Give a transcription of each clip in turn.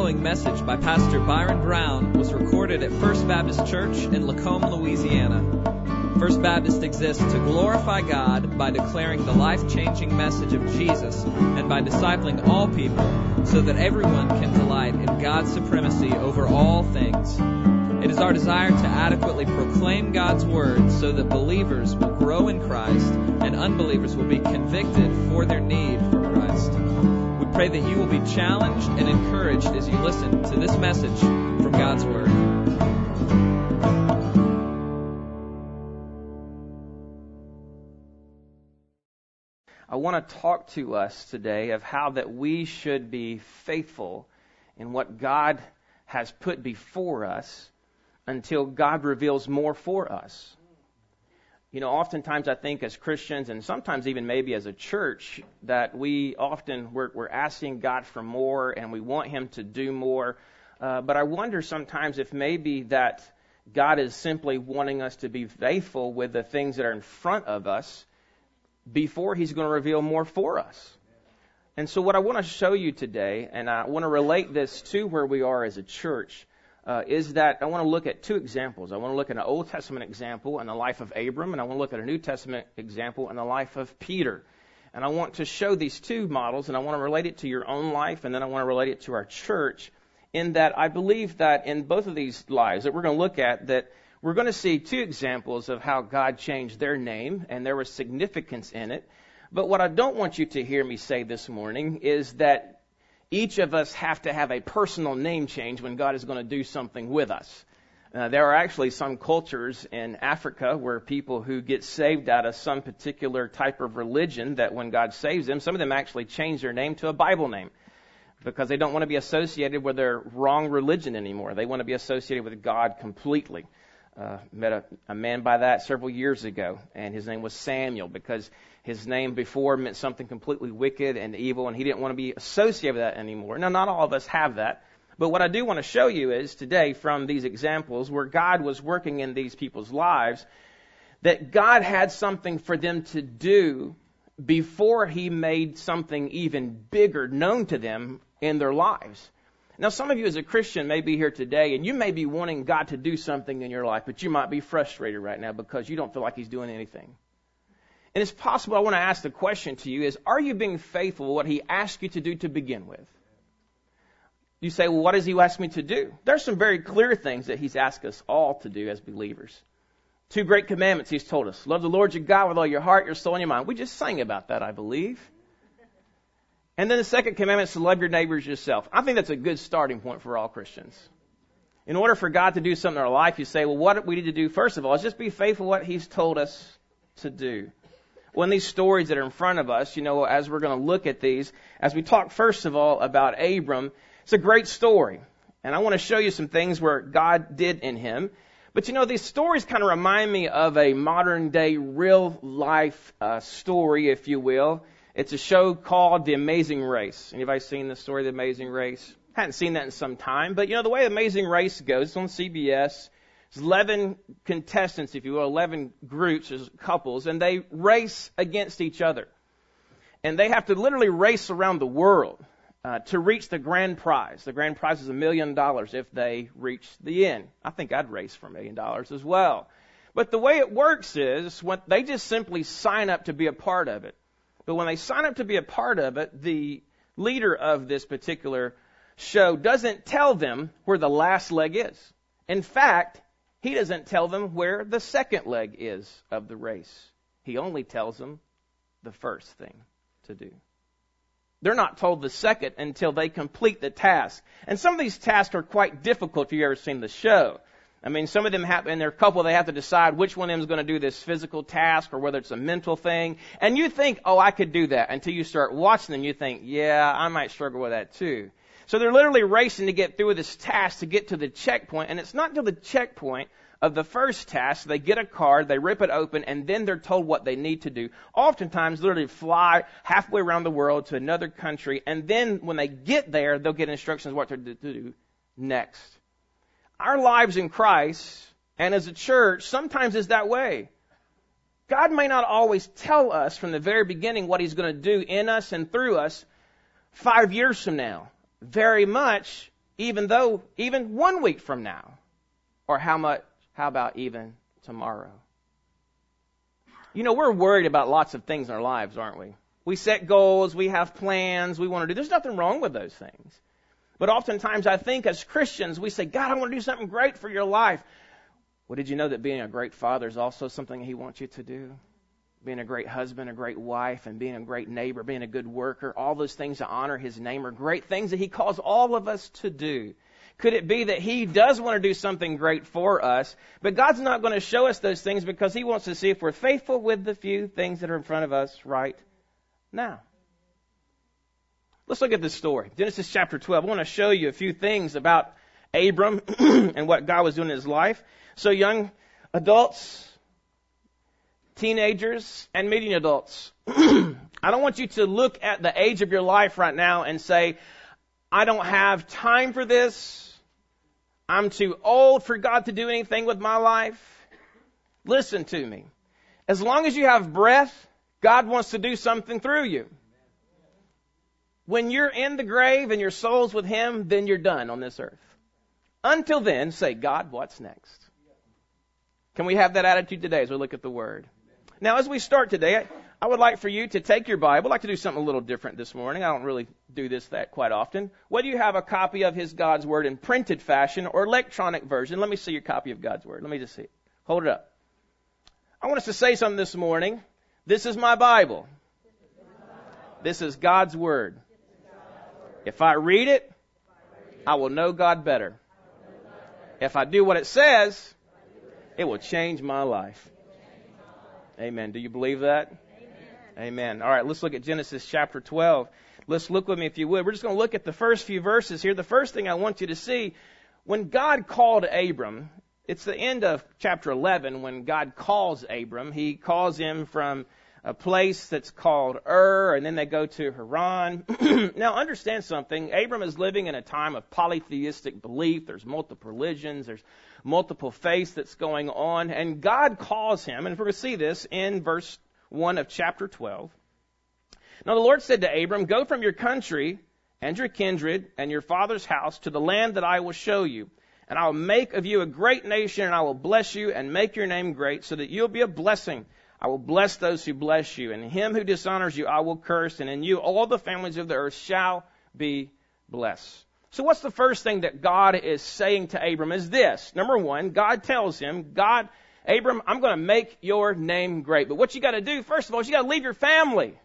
following message by Pastor Byron Brown was recorded at First Baptist Church in Lacombe, Louisiana. First Baptist exists to glorify God by declaring the life-changing message of Jesus and by discipling all people so that everyone can delight in God's supremacy over all things. It is our desire to adequately proclaim God's Word so that believers will grow in Christ and unbelievers will be convicted for their need for Christ. We pray that you will be challenged and encouraged as you listen to this message from God's Word. I want to talk to us today of how that we should be faithful in what God has put before us until God reveals more for us. You know, oftentimes I think as Christians, and sometimes even maybe as a church, that we're asking God for more and we want Him to do more. But I wonder sometimes if maybe that God is simply wanting us to be faithful with the things that are in front of us before He's going to reveal more for us. And so what I want to show you today, and I want to relate this to where we are as a church, is that I want to look at two examples. I want to look at an Old Testament example in the life of Abram, and I want to look at a New Testament example in the life of Peter. And I want to show these two models, and I want to relate it to your own life, and then I want to relate it to our church, in that I believe that in both of these lives that we're going to look at, that we're going to see two examples of how God changed their name, and there was significance in it. But what I don't want you to hear me say this morning is that each of us have to have a personal name change when God is going to do something with us. There are actually some cultures in Africa where people who get saved out of some particular type of religion, that when God saves them, some of them actually change their name to a Bible name because they don't want to be associated with their wrong religion anymore. They want to be associated with God completely. Met a man by that several years ago, and his name was Samuel because his name before meant something completely wicked and evil, and he didn't want to be associated with that anymore. Now, not all of us have that, but what I do want to show you is today from these examples where God was working in these people's lives, that God had something for them to do before He made something even bigger known to them in their lives. Now, some of you as a Christian may be here today, and you may be wanting God to do something in your life, but you might be frustrated right now because you don't feel like He's doing anything. And it's possible, I want to ask the question to you is, are you being faithful to what He asked you to do to begin with? You say, well, what does He ask me to do? There's some very clear things that He's asked us all to do as believers. 2 great commandments He's told us. Love the Lord your God with all your heart, your soul, and your mind. We just sang about that, I believe. And then the second commandment is to love your neighbors yourself. I think that's a good starting point for all Christians. In order for God to do something in our life, you say, well, what we need to do, first of all, is just be faithful to what He's told us to do. Well, in these stories that are in front of us, you know, as we're going to look at these, as we talk first of all about Abram, it's a great story. And I want to show you some things where God did in him. But, you know, these stories kind of remind me of a modern day real life story, if you will. It's a show called The Amazing Race. Anybody seen the story of The Amazing Race? Hadn't seen that in some time. But, you know, the way The Amazing Race goes, it's on CBS. There's 11 contestants, if you will, 11 groups, there's couples, and they race against each other. And they have to literally race around the world to reach the grand prize. The grand prize is $1 million if they reach the end. I think I'd race for $1 million as well. But the way it works is they just simply sign up to be a part of it. But when they sign up to be a part of it, the leader of this particular show doesn't tell them where the last leg is. In fact, he doesn't tell them where the second leg is of the race. He only tells them the first thing to do. They're not told the second until they complete the task. And some of these tasks are quite difficult if you've ever seen the show. I mean, some of them have, in their couple, they have to decide which one of them is going to do this physical task or whether it's a mental thing. And you think, oh, I could do that. Until you start watching them, you think, yeah, I might struggle with that too. So they're literally racing to get through with this task to get to the checkpoint. And it's not until the checkpoint of the first task, they get a card, they rip it open, and then they're told what they need to do. Oftentimes, literally fly halfway around the world to another country. And then when they get there, they'll get instructions what to do next. Our lives in Christ and as a church sometimes is that way. God may not always tell us from the very beginning what He's going to do in us and through us 5 years from now. Very much even 1 week from now? Or how about even tomorrow? We're worried about lots of things in our lives, aren't we? We set goals, we have plans, we want to do. There's nothing wrong with those things. But oftentimes I think as Christians, we say, God, I want to do something great for your life. Well, did you know that being a great father is also something He wants you to do? Being a great husband, a great wife, and being a great neighbor, being a good worker, all those things that honor His name are great things that He calls all of us to do. Could it be that He does want to do something great for us, but God's not going to show us those things because He wants to see if we're faithful with the few things that are in front of us right now? Let's look at this story. Genesis chapter 12. I want to show you a few things about Abram and what God was doing in his life. So young adults, teenagers, and medium adults, I don't want you to look at the age of your life right now and say, I don't have time for this. I'm too old for God to do anything with my life. Listen to me. As long as you have breath, God wants to do something through you. When you're in the grave and your soul's with Him, then you're done on this earth. Until then, say, God, what's next? Can we have that attitude today as we look at the Word? Now, as we start today, I would like for you to take your Bible. I'd like to do something a little different this morning. I don't really do that quite often. Whether you have a copy of God's Word in printed fashion or electronic version, let me see your copy of God's Word. Let me just see it. Hold it up. I want us to say something this morning. This is my Bible. This is God's Word. If I read it, I will know God better. If I do what it says, it will change my life. Amen. Do you believe that? Amen. All right, let's look at Genesis chapter 12. Let's look with me if you would. We're just going to look at the first few verses here. The first thing I want you to see, when God called Abram, it's the end of chapter 11 when God calls Abram. He calls him from a place that's called Ur, and then they go to Haran. Now, understand something. Abram is living in a time of polytheistic belief. There's multiple religions. There's multiple faiths that's going on. And God calls him, and we're going to see this in verse 1 of chapter 12. Now, the Lord said to Abram, go from your country and your kindred and your father's house to the land that I will show you. And I will make of you a great nation, and I will bless you and make your name great so that you'll be a blessing. I will bless those who bless you, and him who dishonors you I will curse, and in you all the families of the earth shall be blessed. So what's the first thing that God is saying to Abram is this. Number one, God tells him, Abram, I'm going to make your name great. But what you got to do, first of all, is you got to leave your family.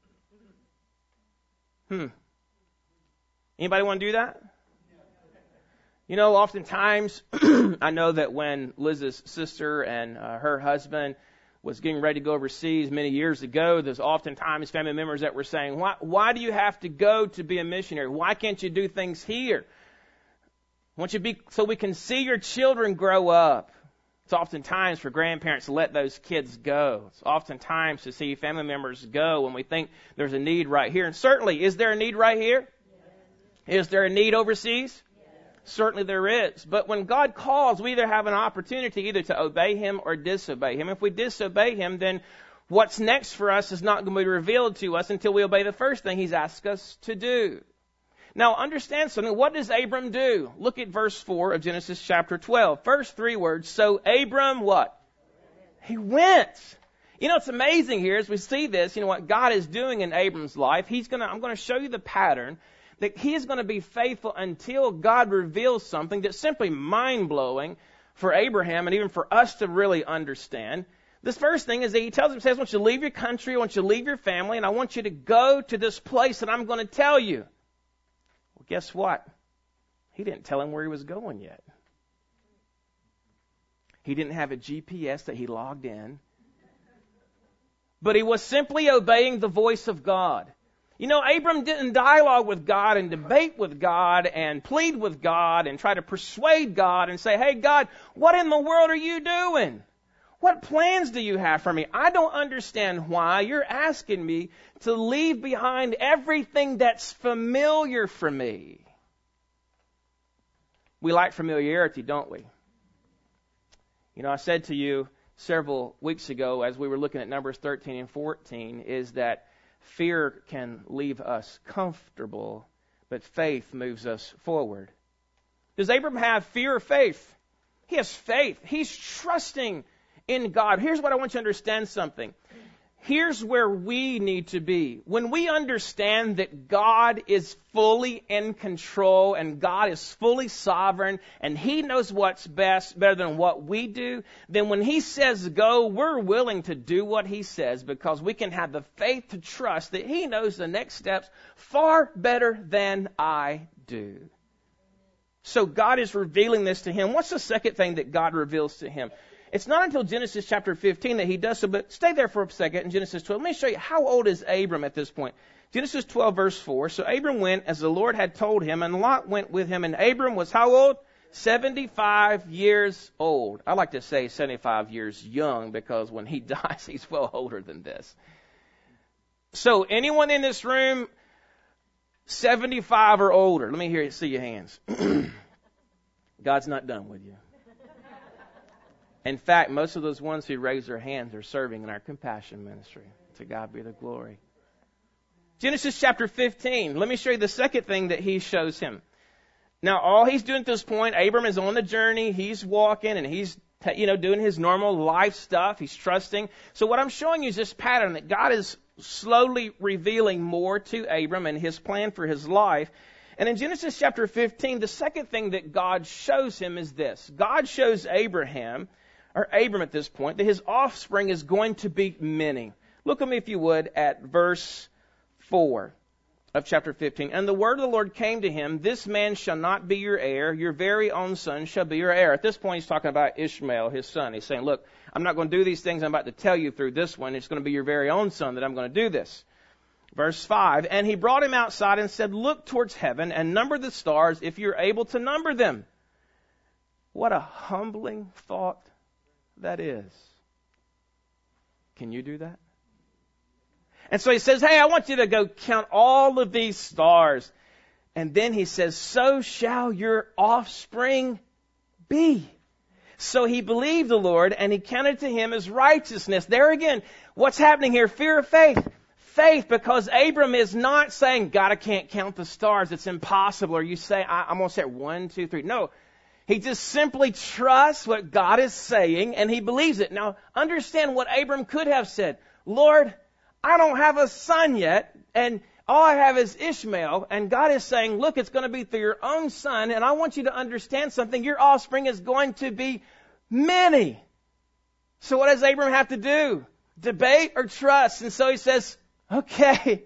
Anybody want to do that? Oftentimes, I know that when Liz's sister and her husband was getting ready to go overseas many years ago, there's oftentimes family members that were saying, why do you have to go to be a missionary? Why can't you do things here? So we can see your children grow up. It's oftentimes for grandparents to let those kids go. It's oftentimes to see family members go when we think there's a need right here. And certainly, is there a need right here? Yes. Is there a need overseas? Certainly there is. But when God calls, we either have an opportunity either to obey Him or disobey Him. If we disobey Him, then what's next for us is not going to be revealed to us until we obey the first thing He's asked us to do. Now, understand something. What does Abram do? Look at verse 4 of Genesis chapter 12. First 3 words. So Abram what? He went. It's amazing here as we see this, what God is doing in Abram's life. I'm going to show you the pattern that he is going to be faithful until God reveals something that's simply mind-blowing for Abraham and even for us to really understand. This first thing is that he says, I want you to leave your country, I want you to leave your family, and I want you to go to this place that I'm going to tell you. Well, guess what? He didn't tell him where he was going yet. He didn't have a GPS that he logged in. But he was simply obeying the voice of God. Abram didn't dialogue with God and debate with God and plead with God and try to persuade God and say, hey, God, what in the world are you doing? What plans do you have for me? I don't understand why you're asking me to leave behind everything that's familiar for me. We like familiarity, don't we? I said to you several weeks ago as we were looking at Numbers 13 and 14 is that fear can leave us comfortable, but faith moves us forward. Does Abram have fear or faith? He has faith. He's trusting in God. Here's what I want you to understand something. Here's where we need to be. When we understand that God is fully in control and God is fully sovereign and He knows what's best better than what we do, then when He says go, we're willing to do what He says because we can have the faith to trust that He knows the next steps far better than I do. So God is revealing this to him. What's the second thing that God reveals to him? It's not until Genesis chapter 15 that he does so, but stay there for a second in Genesis 12. Let me show you, how old is Abram at this point? Genesis 12 verse 4. So Abram went as the Lord had told him, and Lot went with him, and Abram was how old? 75 years old. I like to say 75 years young because when he dies, he's well older than this. So anyone in this room 75 or older? Let me see your hands. God's not done with you. In fact, most of those ones who raise their hands are serving in our compassion ministry. To God be the glory. Genesis chapter 15. Let me show you the second thing that he shows him. Now, all he's doing at this point, Abram is on the journey. He's walking and he's doing his normal life stuff. He's trusting. So what I'm showing you is this pattern that God is slowly revealing more to Abram and his plan for his life. And in Genesis chapter 15, the second thing that God shows him is this. God shows Abram at this point, that his offspring is going to be many. Look at me, if you would, at verse 4 of chapter 15. And the word of the Lord came to him, this man shall not be your heir, your very own son shall be your heir. At this point, he's talking about Ishmael, his son. He's saying, look, I'm not going to do these things I'm about to tell you through this one. It's going to be your very own son that I'm going to do this. Verse 5, and he brought him outside and said, look towards heaven and number the stars if you're able to number them. What a humbling thought that is. Can you do that? And so he says, hey, I want you to go count all of these stars. And then he says, so shall your offspring be. So he believed the Lord, and he counted to him as righteousness. There again, what's happening here? Fear of faith. Faith, because Abram is not saying, God, I can't count the stars. It's impossible. Or you say, I'm going to say 1, 2, 3. No. He just simply trusts what God is saying, and he believes it. Now, understand what Abram could have said. Lord, I don't have a son yet, and all I have is Ishmael. And God is saying, look, it's going to be through your own son, and I want you to understand something. Your offspring is going to be many. So what does Abram have to do? Debate or trust? And so he says, okay,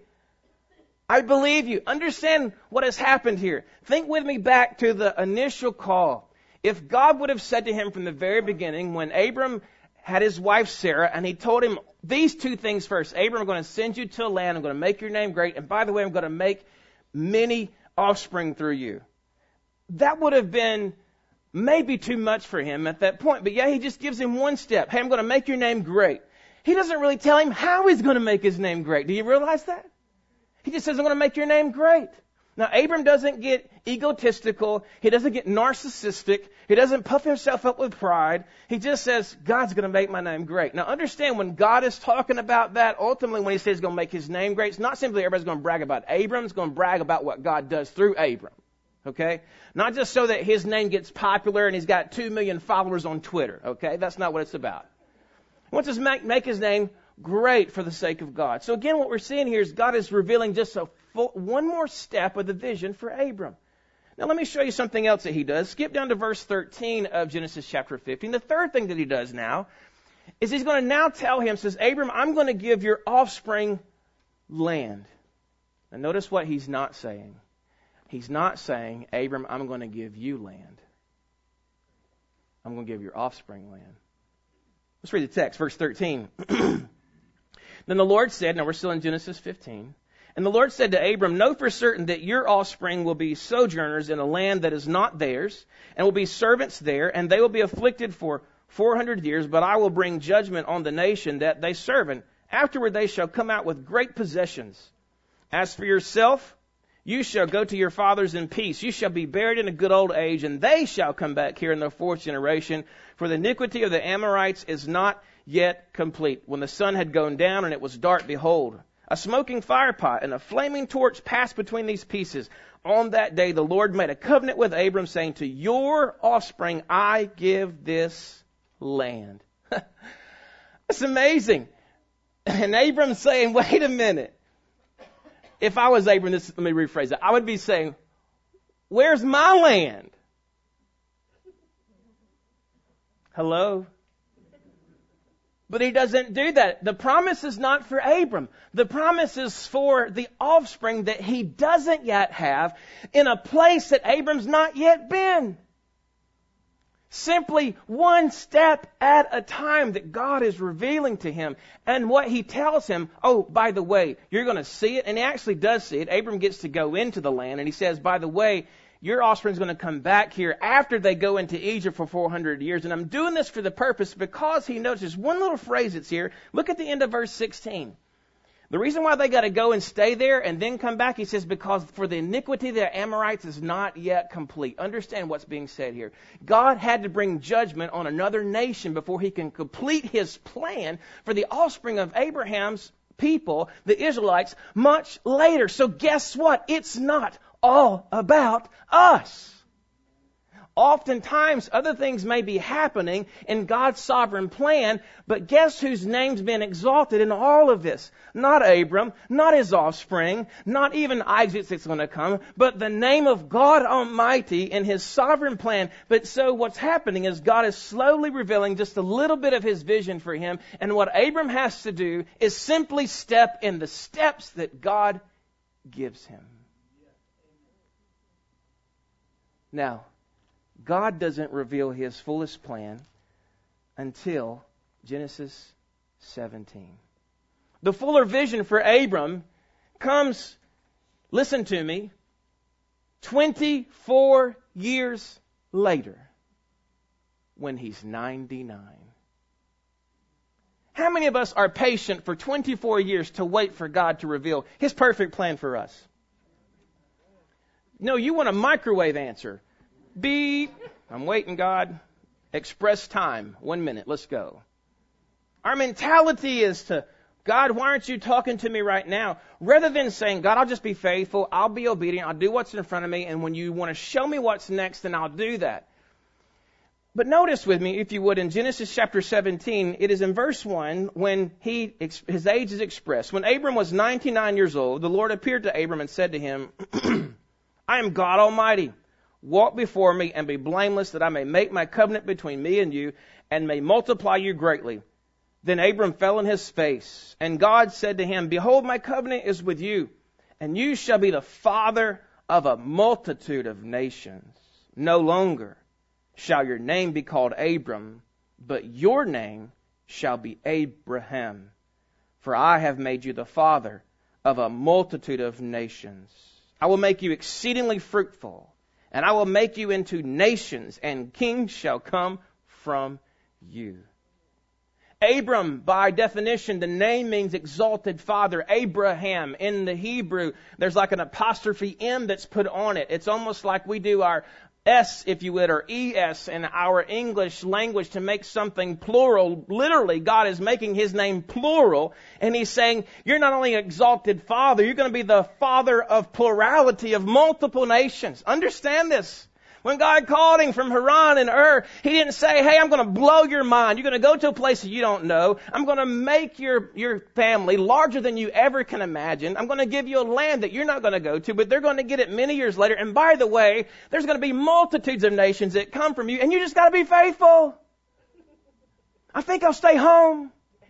I believe you. Understand what has happened here. Think with me back to the initial call. If God would have said to him from the very beginning, when Abram had his wife Sarah, and he told him these two things first. Abram, I'm going to send you to a land. I'm going to make your name great. And by the way, I'm going to make many offspring through you. That would have been maybe too much for him at that point. But yeah, he just gives him one step. Hey, I'm going to make your name great. He doesn't really tell him how he's going to make his name great. Do you realize that? He just says, I'm going to make your name great. Now, Abram doesn't get egotistical. He doesn't get narcissistic. He doesn't puff himself up with pride. He just says, God's going to make my name great. Now, understand, when God is talking about that, ultimately when he says he's going to make his name great, it's not simply everybody's going to brag about Abram. It's going to brag about what God does through Abram. Okay? Not just so that his name gets popular and he's got 2 million followers on Twitter. Okay? That's not what it's about. He wants to make his name great for the sake of God. So again, what we're seeing here is God is revealing just one more step of the vision for Abram. Now let me show you something else that he does. Skip down to verse 13 of Genesis chapter 15. The third thing that he does now is he's going to now tell him, says, Abram, I'm going to give your offspring land. And notice what he's not saying. He's not saying, Abram, I'm going to give you land. I'm going to give your offspring land. Let's read the text, verse 13. Then the Lord said, now we're still in Genesis 15, and the Lord said to Abram, know for certain that your offspring will be sojourners in a land that is not theirs, and will be servants there, and they will be afflicted for 400 years, but I will bring judgment on the nation that they serve, and afterward they shall come out with great possessions. As for yourself, you shall go to your fathers in peace. You shall be buried in a good old age, and they shall come back here in the fourth generation, for the iniquity of the Amorites is not yet complete. When the sun had gone down and it was dark, behold, A smoking firepot and a flaming torch passed between these pieces. On that day, the Lord made a covenant with Abram, saying, to your offspring I give this land. That's amazing. And Abram's saying, wait a minute. If I was Abram, let me rephrase it. I would be saying, where's my land? Hello? But he doesn't do that. The promise is not for Abram. The promise is for the offspring that he doesn't yet have in a place that Abram's not yet been. Simply one step at a time that God is revealing to him. And what he tells him, oh, by the way, you're going to see it. And he actually does see it. Abram gets to go into the land. And he says, by the way, your offspring is going to come back here after they go into Egypt for 400 years. And I'm doing this for the purpose because he notices one little phrase that's here. Look at the end of verse 16. The reason why they got to go and stay there and then come back, he says, because for the iniquity of the Amorites is not yet complete. Understand what's being said here. God had to bring judgment on another nation before he can complete his plan for the offspring of Abraham's people, the Israelites, much later. So guess what? It's not all about us. Oftentimes, other things may be happening in God's sovereign plan, but guess whose name's been exalted in all of this? Not Abram, not his offspring, not even Isaac that's going to come, but the name of God Almighty in his sovereign plan. But so what's happening is God is slowly revealing just a little bit of his vision for him, and what Abram has to do is simply step in the steps that God gives him. Now, God doesn't reveal his fullest plan until Genesis 17. The fuller vision for Abram comes, listen to me, 24 years later when he's 99. How many of us are patient for 24 years to wait for God to reveal his perfect plan for us? No, you want a microwave answer. Beep. I'm waiting, God. Express time. 1 minute. Let's go. Our mentality is to, God, why aren't you talking to me right now? Rather than saying, God, I'll just be faithful. I'll be obedient. I'll do what's in front of me. And when you want to show me what's next, then I'll do that. But notice with me, if you would, in Genesis chapter 17, it is in verse 1 when his age is expressed. When Abram was 99 years old, the Lord appeared to Abram and said to him, I am God Almighty. Walk before me and be blameless, that I may make my covenant between me and you, and may multiply you greatly. Then Abram fell on his face, and God said to him, behold, my covenant is with you, and you shall be the father of a multitude of nations. No longer shall your name be called Abram, but your name shall be Abraham. For I have made you the father of a multitude of nations. I will make you exceedingly fruitful, and I will make you into nations, and kings shall come from you. Abram, by definition, the name means exalted father. Abraham, in the Hebrew, there's like an apostrophe M that's put on it. It's almost like we do our S, if you would, or ES in our English language to make something plural. Literally, God is making his name plural, and he's saying, you're not only an exalted father, you're going to be the father of plurality of multiple nations. Understand this. When God called him from Haran and Ur, he didn't say, hey, I'm going to blow your mind. You're going to go to a place that you don't know. I'm going to make your family larger than you ever can imagine. I'm going to give you a land that you're not going to go to, but they're going to get it many years later. And by the way, there's going to be multitudes of nations that come from you, and you just got to be faithful. I think I'll stay home.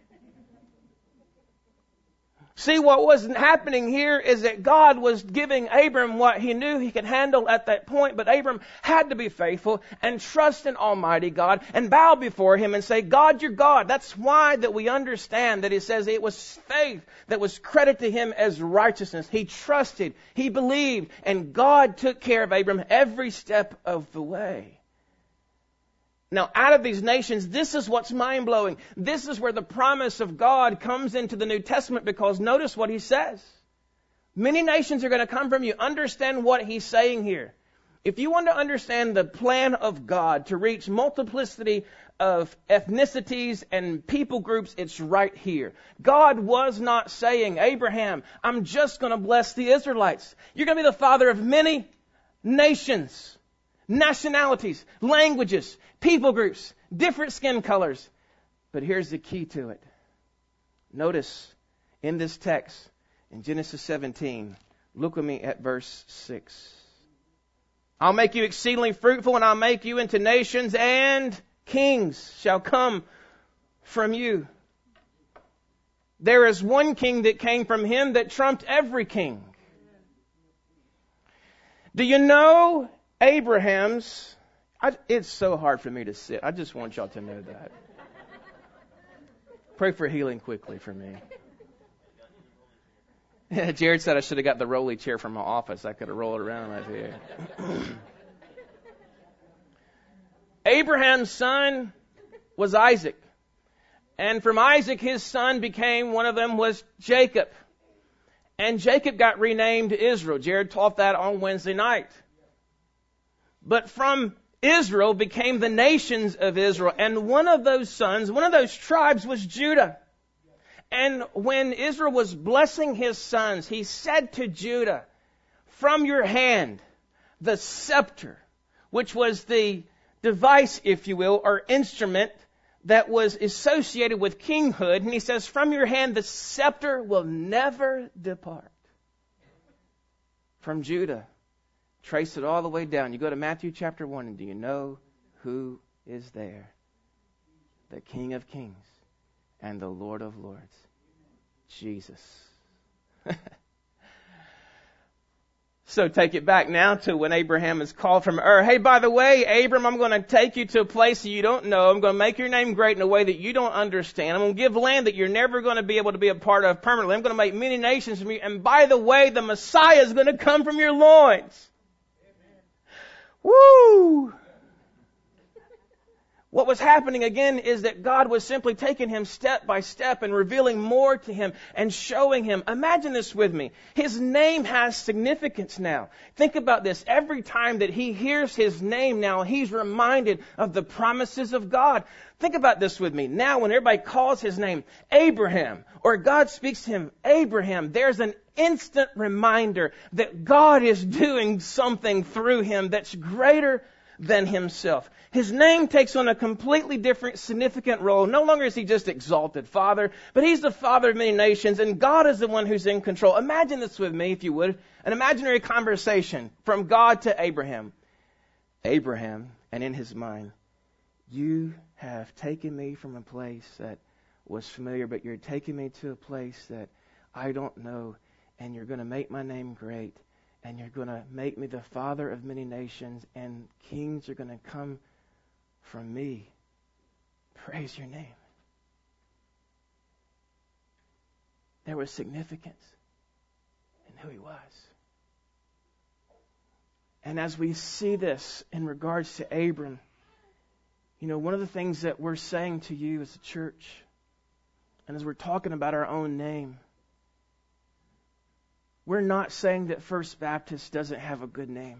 See, what was happening here is that God was giving Abram what he knew he could handle at that point, but Abram had to be faithful and trust in Almighty God and bow before him and say, God, you're God. That's why that we understand that he says it was faith that was credited to him as righteousness. He trusted, he believed, and God took care of Abram every step of the way. Now, out of these nations, this is what's mind-blowing. This is where the promise of God comes into the New Testament, because notice what he says. Many nations are going to come from you. Understand what he's saying here. If you want to understand the plan of God to reach multiplicity of ethnicities and people groups, it's right here. God was not saying, Abraham, I'm just going to bless the Israelites. You're going to be the father of many nations, nationalities, languages, people groups, different skin colors. But here's the key to it. Notice in this text, in Genesis 17, look with me at verse 6. I'll make you exceedingly fruitful, and I'll make you into nations, and kings shall come from you. There is one king that came from him that trumped every king. Do you know Abraham's... it's so hard for me to sit. I just want y'all to know that. Pray for healing quickly for me. Jared said I should have got the rolly chair from my office. I could have rolled around right here. Abraham's son was Isaac. And from Isaac, his son became, one of them was Jacob. And Jacob got renamed Israel. Jared taught that on Wednesday night. But from Israel became the nations of Israel. And one of those sons, one of those tribes was Judah. And when Israel was blessing his sons, he said to Judah, from your hand, the scepter, which was the device, if you will, or instrument that was associated with kinghood. And he says, from your hand, the scepter will never depart. From Judah, trace it all the way down. You go to Matthew chapter 1, and do you know who is there? The King of Kings and the Lord of Lords, Jesus. So take it back now to when Abraham is called from Ur. Hey, by the way, Abram, I'm going to take you to a place that you don't know. I'm going to make your name great in a way that you don't understand. I'm going to give land that you're never going to be able to be a part of permanently. I'm going to make many nations from you. And by the way, the Messiah is going to come from your loins. Amen. Woo! What was happening again is that God was simply taking him step by step and revealing more to him and showing him. Imagine this with me. His name has significance now. Think about this. Every time that he hears his name now, he's reminded of the promises of God. Think about this with me. Now when everybody calls his name Abraham, or God speaks to him, Abraham, there's an instant reminder that God is doing something through him that's greater than himself. His name takes on a completely different, significant role. No longer is he just exalted Father, but he's the Father of many nations, and God is the one who's in control. Imagine this with me, if you would. An imaginary conversation from God to Abraham. Abraham, and in his mind, you have taken me from a place that was familiar, but you're taking me to a place that I don't know, and you're going to make my name great, and you're going to make me the father of many nations, and kings are going to come from me. Praise your name. There was significance in who he was. And as we see this in regards to Abram, you know, one of the things that we're saying to you as a church, and as we're talking about our own name, we're not saying that First Baptist doesn't have a good name.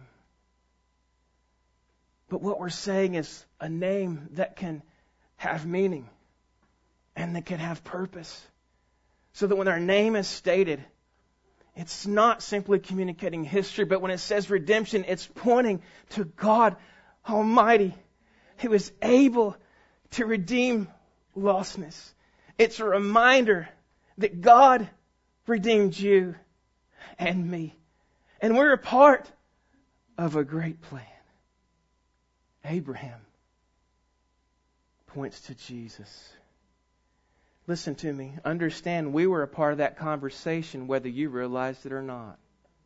But what we're saying is a name that can have meaning and that can have purpose. So that when our name is stated, it's not simply communicating history, but when it says redemption, it's pointing to God Almighty, who is able to redeem lostness. It's a reminder that God redeemed you and me. And we're a part of a great plan. Abraham points to Jesus. Listen to me. Understand, we were a part of that conversation whether you realized it or not.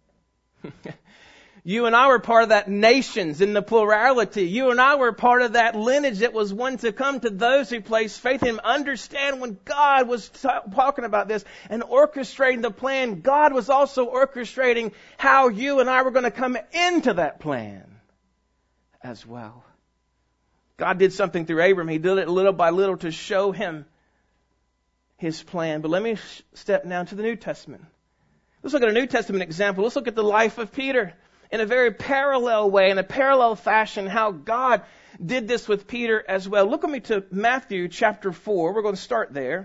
You and I were part of that nations in the plurality. You and I were part of that lineage that was one to come to those who place faith in Him. Understand, when God was talking about this and orchestrating the plan, God was also orchestrating how you and I were going to come into that plan as well. God did something through Abram. He did it little by little to show him His plan. But let me step now to the New Testament. Let's look at a New Testament example. Let's look at the life of Peter. in a very parallel way, in a parallel fashion, how God did this with Peter as well. Look with me to Matthew chapter 4. We're going to start there.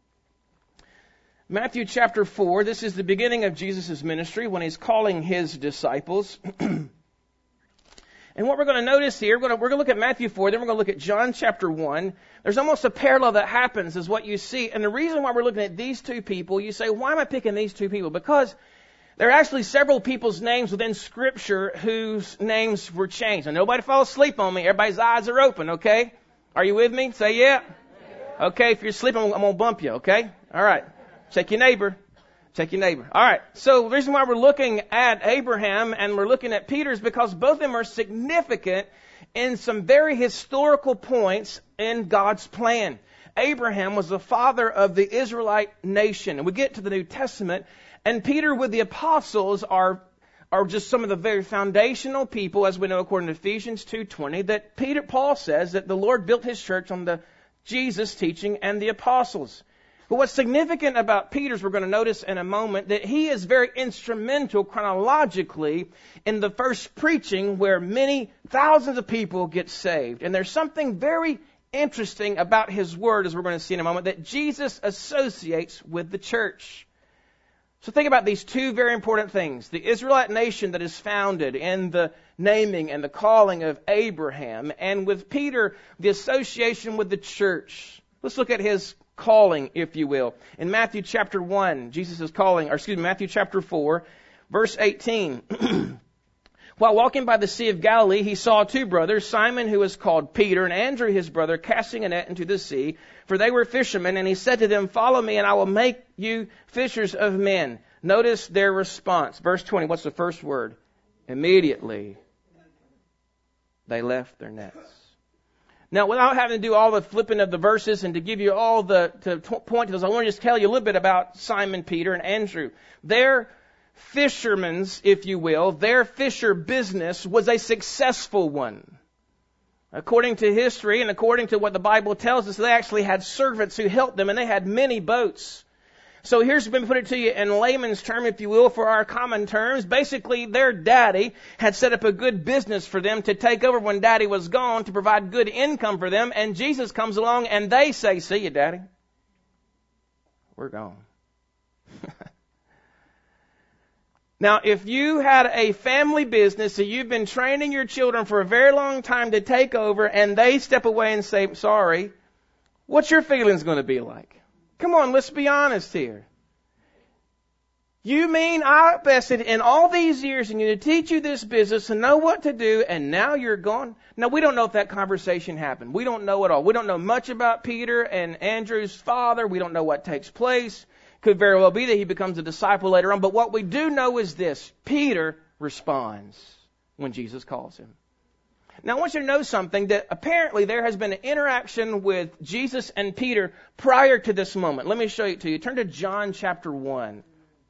Matthew chapter 4, this is the beginning of Jesus' ministry when he's calling his disciples. And what we're going to notice here, we're going to look at Matthew 4, then we're going to look at John chapter 1. There's almost a parallel that happens is what you see. And the reason why we're looking at these two people, you say, why am I picking these two people? Because there are actually several people's names within Scripture whose names were changed. Now, nobody fall asleep on me. Everybody's eyes are open, okay? Are you with me? Say yeah. Okay, if you're sleeping, I'm going to bump you, okay? All right. Check your neighbor. Check your neighbor. All right. So the reason why we're looking at Abraham and we're looking at Peter is because both of them are significant in some very historical points in God's plan. Abraham was the father of the Israelite nation. And we get to the New Testament, and Peter with the apostles are just some of the very foundational people, as we know according to Ephesians 2:20, that Paul says that the Lord built his church on the Jesus teaching and the apostles. But what's significant about Peter's, we're going to notice in a moment, that he is very instrumental chronologically in the first preaching where many thousands of people get saved. And there's something very interesting about his word, as we're going to see in a moment, that Jesus associates with the church. So think about these two very important things. The Israelite nation that is founded in the naming and the calling of Abraham, and with Peter, the association with the church. Let's look at his calling, if you will. In Matthew chapter 1, Matthew chapter 4, verse 18. While walking by the Sea of Galilee, he saw two brothers, Simon, who was called Peter, and Andrew, his brother, casting a net into the sea, for they were fishermen. And he said to them, "Follow me, and I will make you fishers of men." Notice their response. Verse 20, what's the first word? Immediately, they left their nets. Now, without having to do all the flipping of the verses and to give you all to point to those, I want to just tell you a little bit about Simon, Peter, and Andrew. Their fishermen's, if you will, their fisher business was a successful one. According to history and according to what the Bible tells us, they actually had servants who helped them, and they had many boats. So here's been put it to you in layman's term, if you will, for our common terms. Basically, their daddy had set up a good business for them to take over when daddy was gone, to provide good income for them. And Jesus comes along and they say, "See you, daddy. We're gone." Now, if you had a family business that you've been training your children for a very long time to take over, and they step away and say, "Sorry," what's your feelings going to be like? Come on, let's be honest here. You mean I invested in all these years in you to teach you this business and know what to do, and now you're gone? Now, we don't know if that conversation happened. We don't know at all. We don't know much about Peter and Andrew's father. We don't know what takes place. Could very well be that he becomes a disciple later on. But what we do know is this: Peter responds when Jesus calls him. Now, I want you to know something, that apparently there has been an interaction with Jesus and Peter prior to this moment. Let me show it to you. Turn to John chapter 1.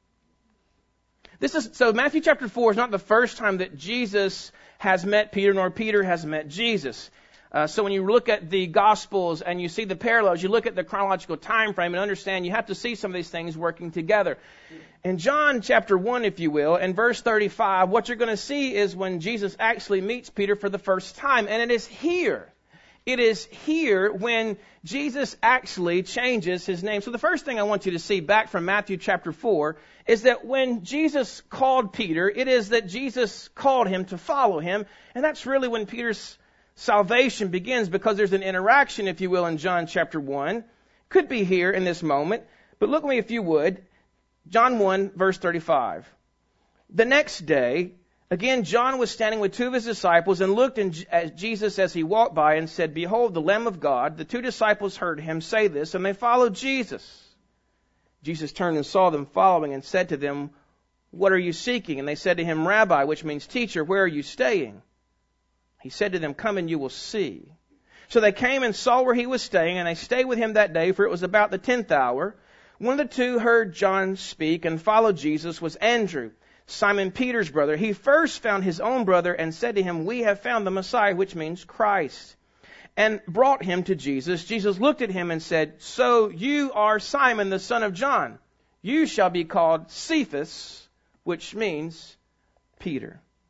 So Matthew chapter 4 is not the first time that Jesus has met Peter, nor Peter has met Jesus. So when you look at the Gospels and you see the parallels, you look at the chronological time frame and understand you have to see some of these things working together. In John chapter 1, if you will, in verse 35, what you're going to see is when Jesus actually meets Peter for the first time. And it is here when Jesus actually changes his name. So the first thing I want you to see back from Matthew chapter 4 is that when Jesus called Peter, it is that Jesus called him to follow him. And that's really when Peter's salvation begins, because there's an interaction, if you will, in John chapter 1. Could be here in this moment. But look at me if you would. John 1, verse 35. The next day, again, John was standing with two of his disciples and looked at Jesus as he walked by and said, "Behold, the Lamb of God." The two disciples heard him say this, and they followed Jesus. Jesus turned and saw them following and said to them, "What are you seeking?" And they said to him, "Rabbi," which means teacher, "where are you staying?" He said to them, "Come and you will see." So they came and saw where he was staying, and they stayed with him that day, for it was about the 10th hour. One of the two heard John speak and followed Jesus was Andrew, Simon Peter's brother. He first found his own brother and said to him, "We have found the Messiah," which means Christ, and brought him to Jesus. Jesus looked at him and said, "So you are Simon, the son of John. You shall be called Cephas," which means Peter.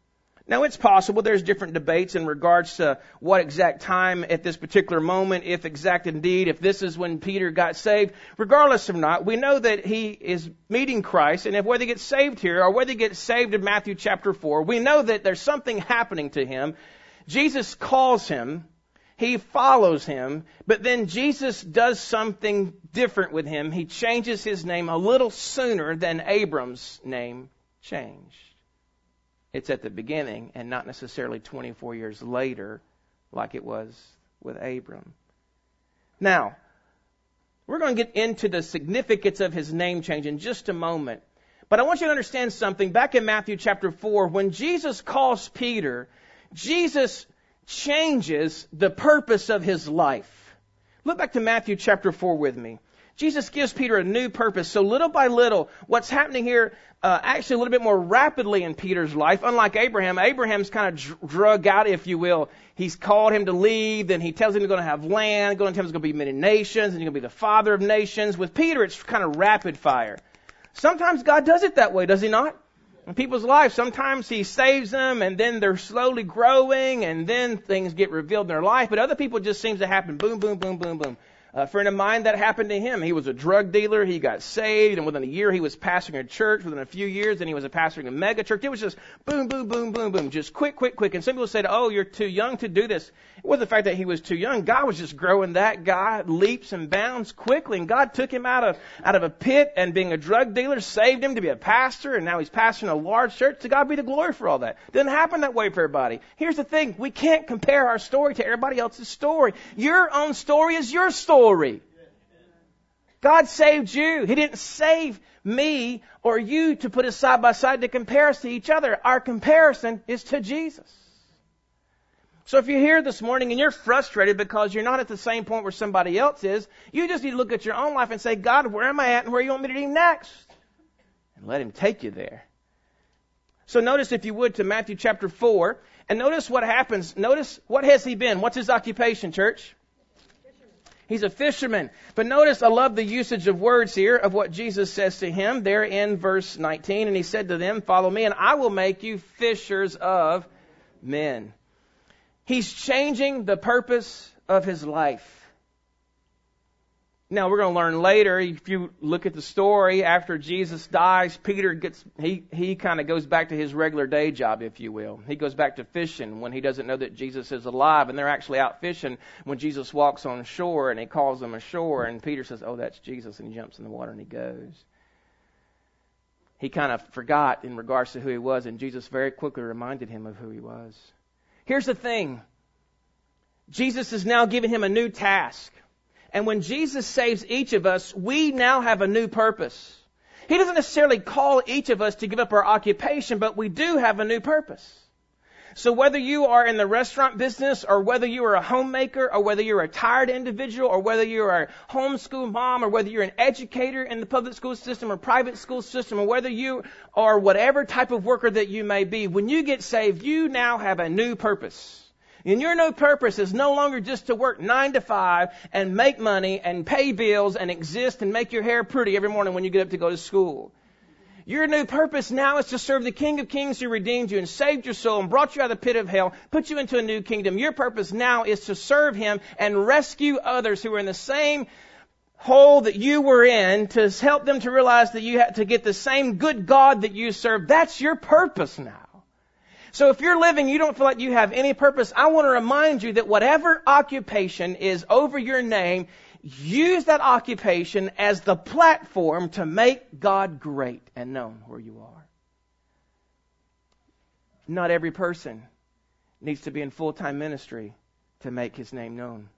Now, it's possible there's different debates in regards to what exact time at this particular moment, if exact indeed, if this is when Peter got saved. Regardless of not, we know that he is meeting Christ, and if whether he gets saved here or whether he gets saved in Matthew chapter 4, we know that there's something happening to him. Jesus calls him, he follows him, but then Jesus does something different with him. He changes his name a little sooner than Abram's name changed. It's at the beginning and not necessarily 24 years later like it was with Abram. Now, we're going to get into the significance of his name change in just a moment. But I want you to understand something. Back in Matthew chapter 4, when Jesus calls Peter, Jesus changes the purpose of his life. Look back to Matthew chapter 4 with me. Jesus gives Peter a new purpose. So little by little, what's happening here, actually a little bit more rapidly in Peter's life. Unlike Abraham, Abraham's kind of drug out, if you will. He's called him to leave, then he tells him he's going to have land, going to tell him he's going to be many nations, and he's going to be the father of nations. With Peter, it's kind of rapid fire. Sometimes God does it that way, does he not? In people's lives, sometimes he saves them, and then they're slowly growing, and then things get revealed in their life. But other people just seems to happen, boom, boom, boom, boom, boom. A friend of mine, that happened to him. He was a drug dealer. He got saved, and within a year, he was pastoring a church. Within a few years, then he was a pastoring a mega church. It was just boom, boom, boom, boom, boom, just quick, quick, quick. And some people said, "Oh, you're too young to do this." It wasn't the fact that he was too young. God was just growing that guy leaps and bounds quickly, and God took him out of a pit and being a drug dealer, saved him to be a pastor, and now he's pastoring a large church. To God be the glory for all that. Didn't happen that way for everybody. Here's the thing: we can't compare our story to everybody else's story. Your own story is your story. God saved you. He didn't save me or you to put us side by side to compare us to each other. Our comparison is to Jesus. So if you're here this morning and you're frustrated because you're not at the same point where somebody else is, you just need to look at your own life and say, "God, where am I at and where you want me to be next?" And let Him take you there. So notice, if you would, to Matthew chapter 4, and notice what happens. Notice, what has he been? What's his occupation, church? He's a fisherman. But notice, I love the usage of words here of what Jesus says to him there in verse 19. And he said to them, "Follow me, and I will make you fishers of men." He's changing the purpose of his life. Now, we're going to learn later, if you look at the story, after Jesus dies, Peter he kind of goes back to his regular day job, if you will. He goes back to fishing when he doesn't know that Jesus is alive, and they're actually out fishing when Jesus walks on shore, and he calls them ashore, and Peter says, "Oh, that's Jesus," and he jumps in the water and he goes. He kind of forgot in regards to who he was, and Jesus very quickly reminded him of who he was. Here's the thing. Jesus is now giving him a new task. And when Jesus saves each of us, we now have a new purpose. He doesn't necessarily call each of us to give up our occupation, but we do have a new purpose. So whether you are in the restaurant business, or whether you are a homemaker, or whether you're a retired individual, or whether you are a homeschool mom, or whether you're an educator in the public school system or private school system, or whether you are whatever type of worker that you may be, when you get saved, you now have a new purpose. And your new purpose is no longer just to work 9 to 5 and make money and pay bills and exist and make your hair pretty every morning when you get up to go to school. Your new purpose now is to serve the King of Kings who redeemed you and saved your soul and brought you out of the pit of hell, put you into a new kingdom. Your purpose now is to serve Him and rescue others who are in the same hole that you were in, to help them to realize that you have to get the same good God that you serve. That's your purpose now. So if you're living, you don't feel like you have any purpose, I want to remind you that whatever occupation is over your name, use that occupation as the platform to make God great and known where you are. Not every person needs to be in full-time ministry to make His name known.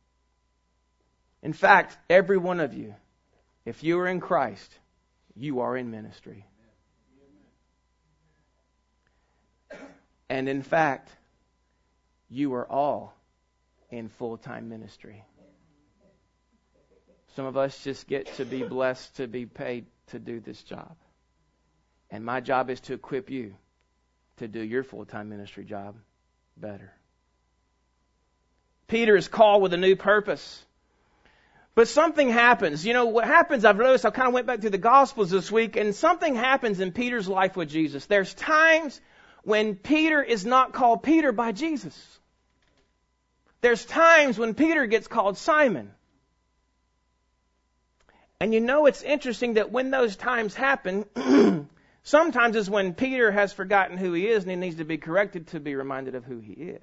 In fact, every one of you, if you are in Christ, you are in ministry. And in fact, you are all in full-time ministry. Some of us just get to be blessed to be paid to do this job. And my job is to equip you to do your full-time ministry job better. Peter is called with a new purpose. But something happens. You know, what happens, I've noticed, I kind of went back through the Gospels this week, and something happens in Peter's life with Jesus. There's times when Peter is not called Peter by Jesus. There's times when Peter gets called Simon. And you know it's interesting that when those times happen, sometimes is when Peter has forgotten who he is and he needs to be corrected to be reminded of who he is.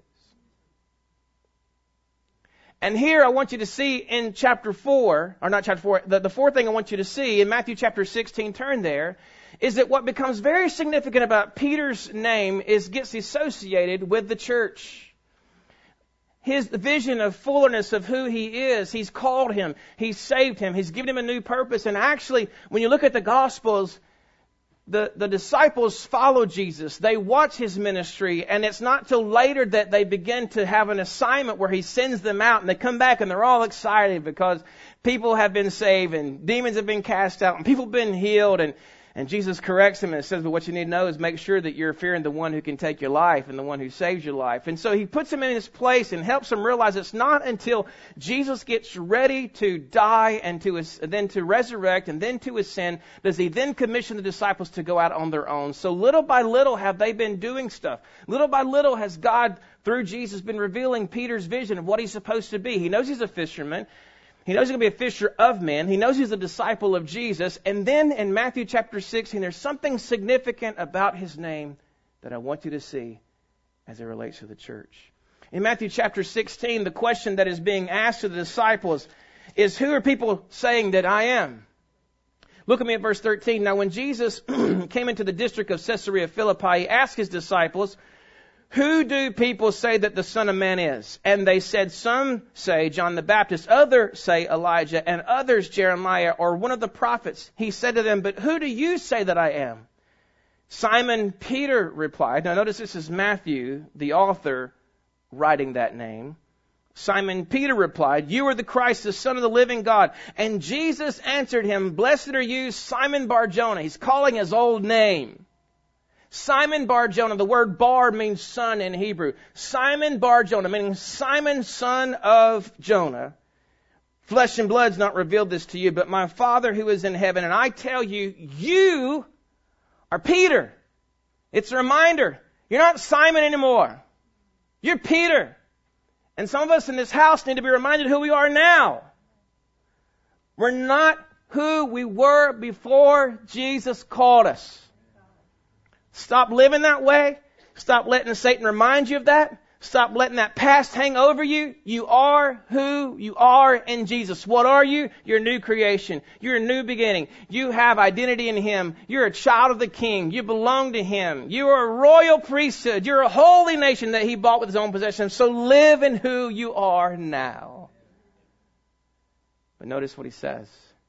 And here I want you to see in chapter 4, or not chapter 4, the fourth thing I want you to see in Matthew chapter 16, turn there, is that what becomes very significant about Peter's name gets associated with the church. His vision of fullness of who he is, he's called him, he's saved him, he's given him a new purpose. And actually, when you look at the Gospels, the disciples follow Jesus. They watch his ministry, and it's not till later that they begin to have an assignment where he sends them out, and they come back and they're all excited because people have been saved and demons have been cast out and people have been healed. And Jesus corrects him and says, but what you need to know is make sure that you're fearing the one who can take your life and the one who saves your life. And so he puts him in his place and helps him realize it's not until Jesus gets ready to die and then to resurrect and then to ascend does he then commission the disciples to go out on their own. So little by little have they been doing stuff. Little by little has God, through Jesus, been revealing Peter's vision of what he's supposed to be. He knows he's a fisherman. He knows he's going to be a fisher of men. He knows he's a disciple of Jesus. And then in Matthew chapter 16, there's something significant about his name that I want you to see as it relates to the church. In Matthew chapter 16, the question that is being asked to the disciples is, who are people saying that I am? Look at me at verse 13. Now when Jesus came into the district of Caesarea Philippi, he asked his disciples, who do people say that the Son of Man is? And they said, some say John the Baptist, others say Elijah, and others Jeremiah or one of the prophets. He said to them, but who do you say that I am? Simon Peter replied. Now notice this is Matthew, the author, writing that name. Simon Peter replied, you are the Christ, the Son of the living God. And Jesus answered him, blessed are you, Simon Bar-Jonah. He's calling his old name. Simon Bar-Jonah, the word bar means son in Hebrew. Simon Bar-Jonah, meaning Simon, son of Jonah. Flesh and blood's not revealed this to you, but my Father who is in heaven. And I tell you, you are Peter. It's a reminder. You're not Simon anymore. You're Peter. And some of us in this house need to be reminded who we are now. We're not who we were before Jesus called us. Stop living that way. Stop letting Satan remind you of that. Stop letting that past hang over you. You are who you are in Jesus. What are you? You're a new creation. You're a new beginning. You have identity in Him. You're a child of the King. You belong to Him. You are a royal priesthood. You're a holy nation that He bought with His own possession. So live in who you are now. But notice what He says.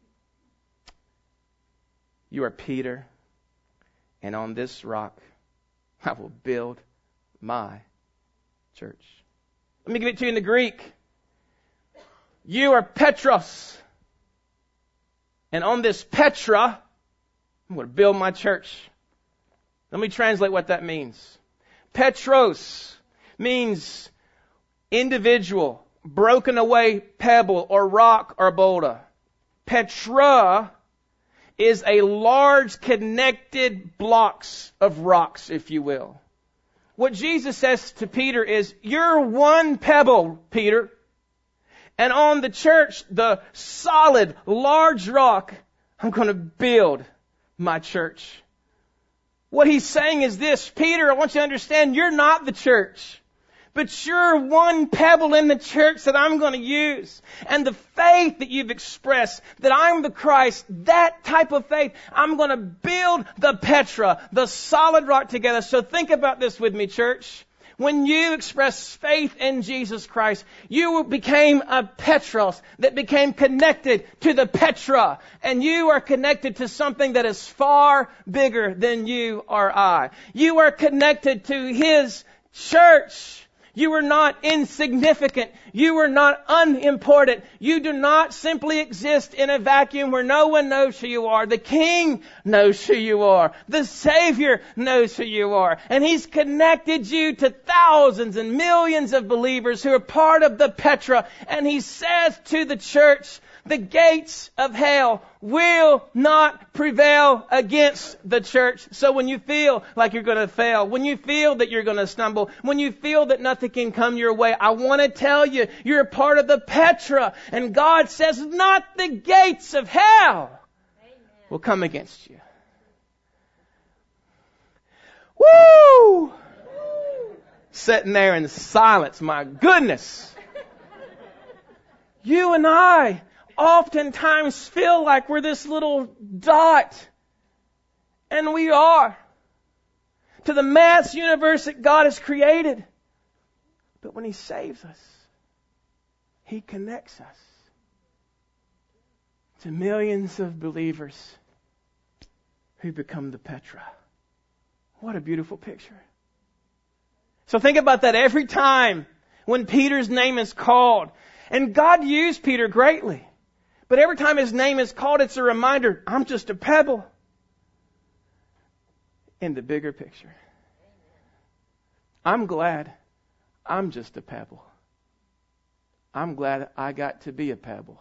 You are Peter. And on this rock, I will build my church. Let me give it to you in the Greek. You are Petros. And on this Petra, I'm going to build my church. Let me translate what that means. Petros means individual, broken away pebble or rock or boulder. Petra is a large connected blocks of rocks, if you will. What Jesus says to Peter is, you're one pebble, Peter. And on the church, the solid, large rock, I'm going to build my church. What he's saying is this, Peter, I want you to understand, you're not the church. But you're one pebble in the church that I'm going to use. And the faith that you've expressed, that I'm the Christ, that type of faith, I'm going to build the Petra, the solid rock together. So think about this with me, church. When you express faith in Jesus Christ, you became a Petros that became connected to the Petra. And you are connected to something that is far bigger than you or I. You are connected to His church. You are not insignificant. You are not unimportant. You do not simply exist in a vacuum where no one knows who you are. The King knows who you are. The Savior knows who you are. And He's connected you to thousands and millions of believers who are part of the Petra. And He says to the church, The gates of hell will not prevail against the church. So when you feel like you're going to fail, when you feel that you're going to stumble, when you feel that nothing can come your way, I want to tell you, you're a part of the Petra. And God says, not the gates of hell will come against you. Woo! Sitting there in silence, my goodness. You and I oftentimes feel like we're this little dot. And we are. To the mass universe that God has created. But when He saves us, He connects us to millions of believers who become the Petra. What a beautiful picture. So think about that every time when Peter's name is called. And God used Peter greatly. But every time his name is called, it's a reminder, I'm just a pebble in the bigger picture. I'm glad I'm just a pebble. I'm glad I got to be a pebble.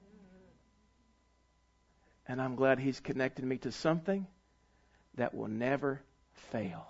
And I'm glad He's connected me to something that will never fail.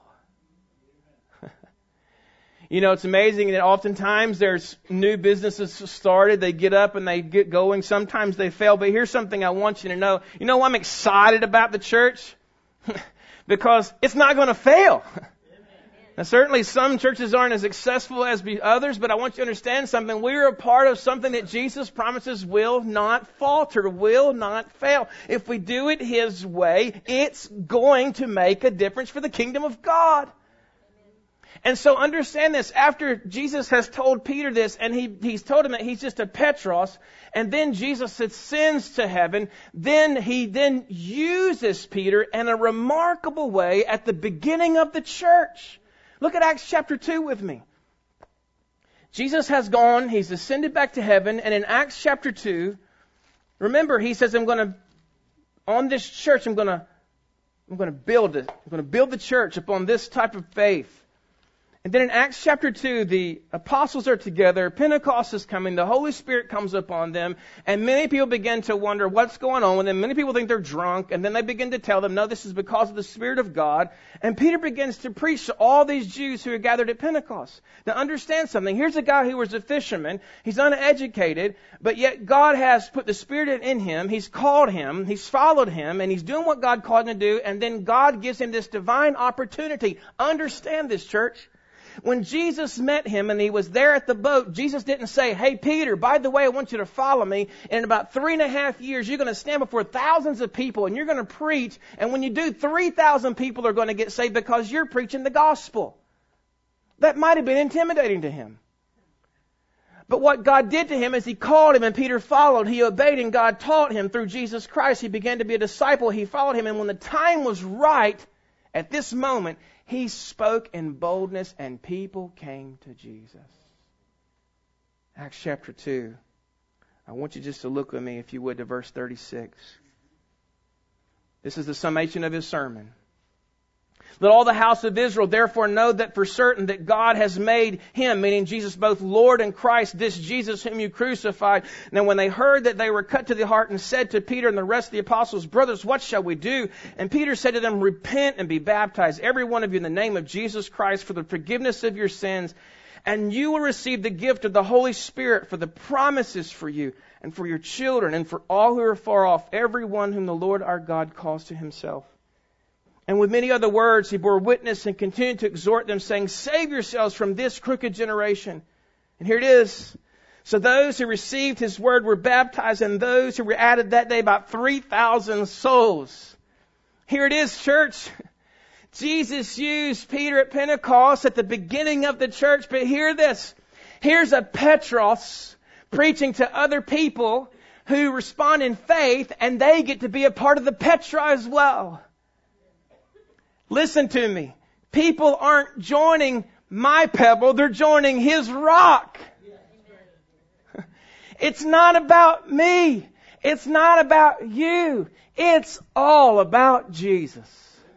You know, it's amazing that oftentimes there's new businesses started. They get up and they get going. Sometimes they fail. But here's something I want you to know. You know, I'm excited about the church because it's not going to fail. Now, certainly some churches aren't as successful as others, but I want you to understand something. We're a part of something that Jesus promises will not falter, will not fail. If we do it His way, it's going to make a difference for the kingdom of God. And so understand this, after Jesus has told Peter this, and he's told him that he's just a Petros, and then Jesus ascends to heaven, then he uses Peter in a remarkable way at the beginning of the church. Look at Acts chapter 2 with me. Jesus has gone, He's ascended back to heaven, and in Acts chapter 2, remember He says, on this church, I'm going to build it. I'm going to build the church upon this type of faith. And then in Acts chapter 2, the apostles are together, Pentecost is coming, the Holy Spirit comes upon them, and many people begin to wonder what's going on with them. Many people think they're drunk, and then they begin to tell them, no, this is because of the Spirit of God. And Peter begins to preach to all these Jews who are gathered at Pentecost. Now understand something. Here's a guy who was a fisherman. He's uneducated, but yet God has put the Spirit in him. He's called him. He's followed him, and he's doing what God called him to do, and then God gives him this divine opportunity. Understand this, church. When Jesus met him and he was there at the boat, Jesus didn't say, hey, Peter, by the way, I want you to follow me. In about 3.5 years, you're going to stand before thousands of people and you're going to preach. And when you do, 3,000 people are going to get saved because you're preaching the gospel. That might have been intimidating to him. But what God did to him is He called him and Peter followed. He obeyed and God taught him through Jesus Christ. He began to be a disciple. He followed Him. And when the time was right, at this moment, He spoke in boldness and people came to Jesus. Acts chapter 2. I want you just to look with me, if you would, to verse 36. This is the summation of His sermon. Let all the house of Israel therefore know that for certain that God has made Him, meaning Jesus, both Lord and Christ, this Jesus whom you crucified. Now when they heard that, they were cut to the heart and said to Peter and the rest of the apostles, brothers, what shall we do? And Peter said to them, repent and be baptized, every one of you, in the name of Jesus Christ for the forgiveness of your sins. And you will receive the gift of the Holy Spirit, for the promises for you and for your children and for all who are far off, everyone whom the Lord our God calls to Himself. And with many other words, He bore witness and continued to exhort them, saying, save yourselves from this crooked generation. And here it is. So those who received His word were baptized, and those who were added that day, about 3,000 souls. Here it is, church. Jesus used Peter at Pentecost at the beginning of the church, but hear this. Here's a Petros preaching to other people who respond in faith, and they get to be a part of the Petra as well. Listen to me. People aren't joining my pebble, they're joining His rock. It's not about me. It's not about you. It's all about Jesus.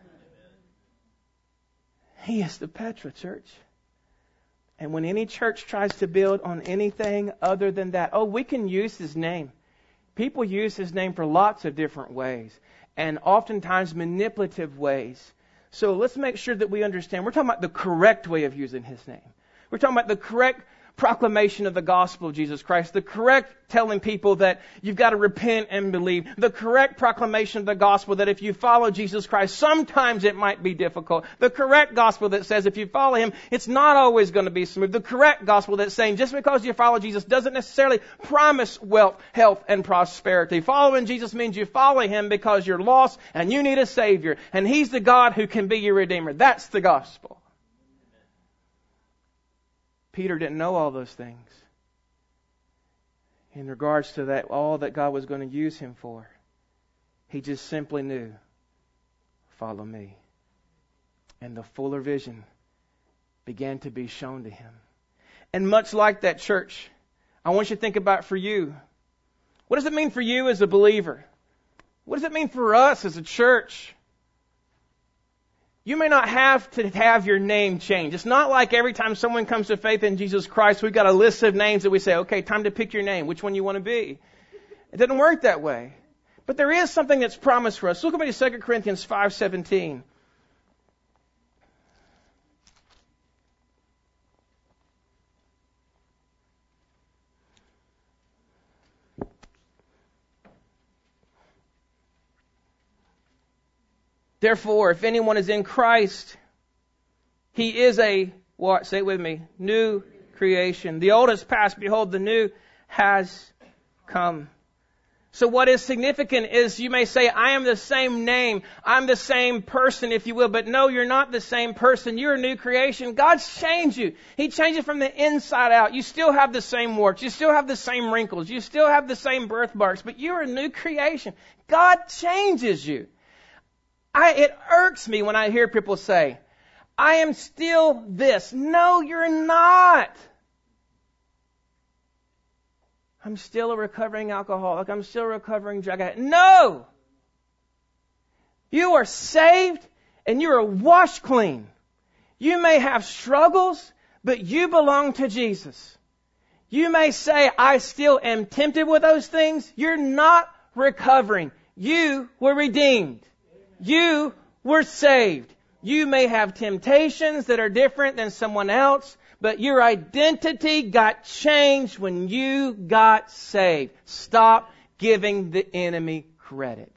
He is the Petra, church. And when any church tries to build on anything other than that, we can use His name. People use His name for lots of different ways, and oftentimes manipulative ways. So let's make sure that we understand. We're talking about the correct way of using His name. We're talking about the correct proclamation of the gospel of Jesus Christ, the correct telling people that you've got to repent and believe, the correct proclamation of the gospel that if you follow Jesus Christ, sometimes it might be difficult, the correct gospel that says if you follow Him, it's not always going to be smooth, the correct gospel that's saying just because you follow Jesus doesn't necessarily promise wealth, health, and prosperity. Following Jesus means you follow Him because you're lost and you need a Savior, and He's the God who can be your Redeemer. That's the gospel. Peter didn't know all those things in regards to that, all that God was going to use him for. He just simply knew, follow me. And the fuller vision began to be shown to him. And much like that, church, I want you to think about for you. What does it mean for you as a believer? What does it mean for us as a church? You may not have to have your name changed. It's not like every time someone comes to faith in Jesus Christ, we've got a list of names that we say, okay, time to pick your name, which one you want to be. It doesn't work that way. But there is something that's promised for us. Look at me to 2 Corinthians 5:17. Therefore, if anyone is in Christ, he is a, what? Say it with me. New creation. The old has passed. Behold, the new has come. So what is significant is you may say, I am the same name. I'm the same person, if you will. But no, you're not the same person. You're a new creation. God's changed you. He changed you from the inside out. You still have the same warts. You still have the same wrinkles. You still have the same birthmarks. But you're a new creation. God changes you. It irks me when I hear people say, I am still this. No, you're not. I'm still a recovering alcoholic. I'm still a recovering drug addict. No! You are saved and you are washed clean. You may have struggles, but you belong to Jesus. You may say, I still am tempted with those things. You're not recovering. You were redeemed. You were saved. You may have temptations that are different than someone else, but your identity got changed when you got saved. Stop giving the enemy credit.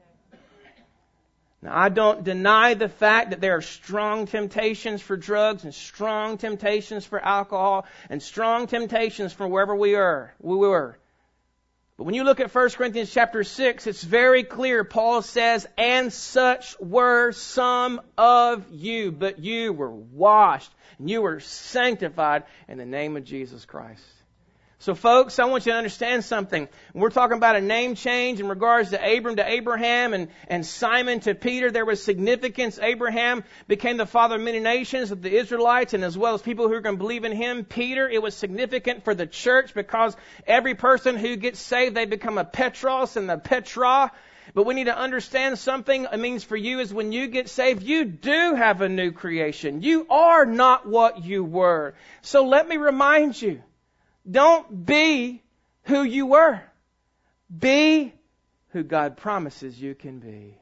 Now, I don't deny the fact that there are strong temptations for drugs and strong temptations for alcohol and strong temptations for wherever we were. But when you look at 1 Corinthians chapter 6, it's very clear. Paul says, and such were some of you, but you were washed and you were sanctified in the name of Jesus Christ. So folks, I want you to understand something. We're talking about a name change in regards to Abram to Abraham and Simon to Peter. There was significance. Abraham became the father of many nations of the Israelites and as well as people who are going to believe in him. Peter, it was significant for the church because every person who gets saved, they become a Petros and the Petra. But we need to understand something it means for you is when you get saved, you do have a new creation. You are not what you were. So let me remind you. Don't be who you were. Be who God promises you can be.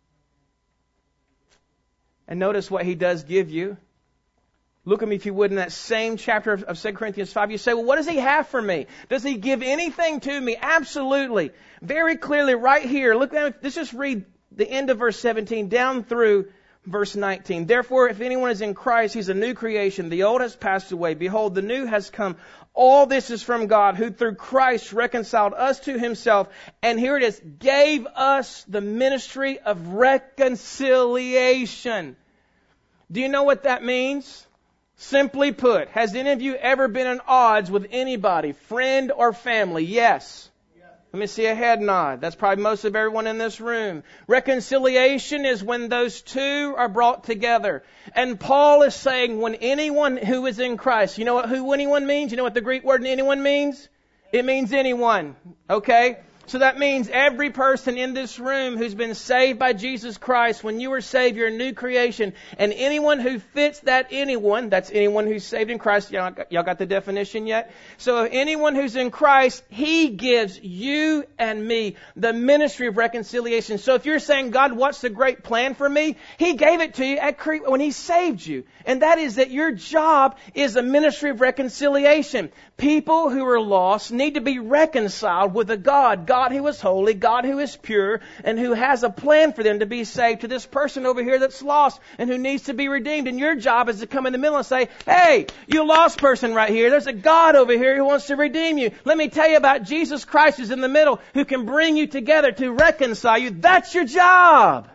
And notice what He does give you. Look at me, if you would, in that same chapter of 2 Corinthians 5. You say, well, what does He have for me? Does He give anything to me? Absolutely. Very clearly right here. Look at it. Let's just read the end of verse 17 down through verse 19. Therefore, if anyone is in Christ, he's a new creation. The old has passed away. Behold, the new has come. All this is from God, who through Christ reconciled us to Himself. And here it is, gave us the ministry of reconciliation. Do you know what that means? Simply put, has any of you ever been at odds with anybody, friend or family? Yes. Let me see a head nod. That's probably most of everyone in this room. Reconciliation is when those two are brought together. And Paul is saying when anyone who is in Christ, you know what who anyone means? You know what the Greek word anyone means? It means anyone. Okay? So that means every person in this room who's been saved by Jesus Christ, when you were saved, you're a new creation. And anyone who fits that anyone, that's anyone who's saved in Christ. Y'all got the definition yet? So anyone who's in Christ, He gives you and me the ministry of reconciliation. So if you're saying, God, what's the great plan for me? He gave it to you when He saved you. And that is that your job is a ministry of reconciliation. People who are lost need to be reconciled with a God who is holy, God who is pure, and who has a plan for them to be saved, to this person over here that's lost and who needs to be redeemed. And your job is to come in the middle and say, hey, you lost person right here, there's a God over here who wants to redeem you. Let me tell you about Jesus Christ who's in the middle, who can bring you together to reconcile you. That's your job.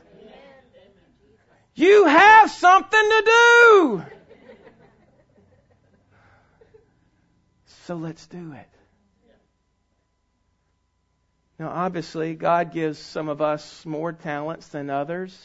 You have something to do. So let's do it. Now, obviously, God gives some of us more talents than others.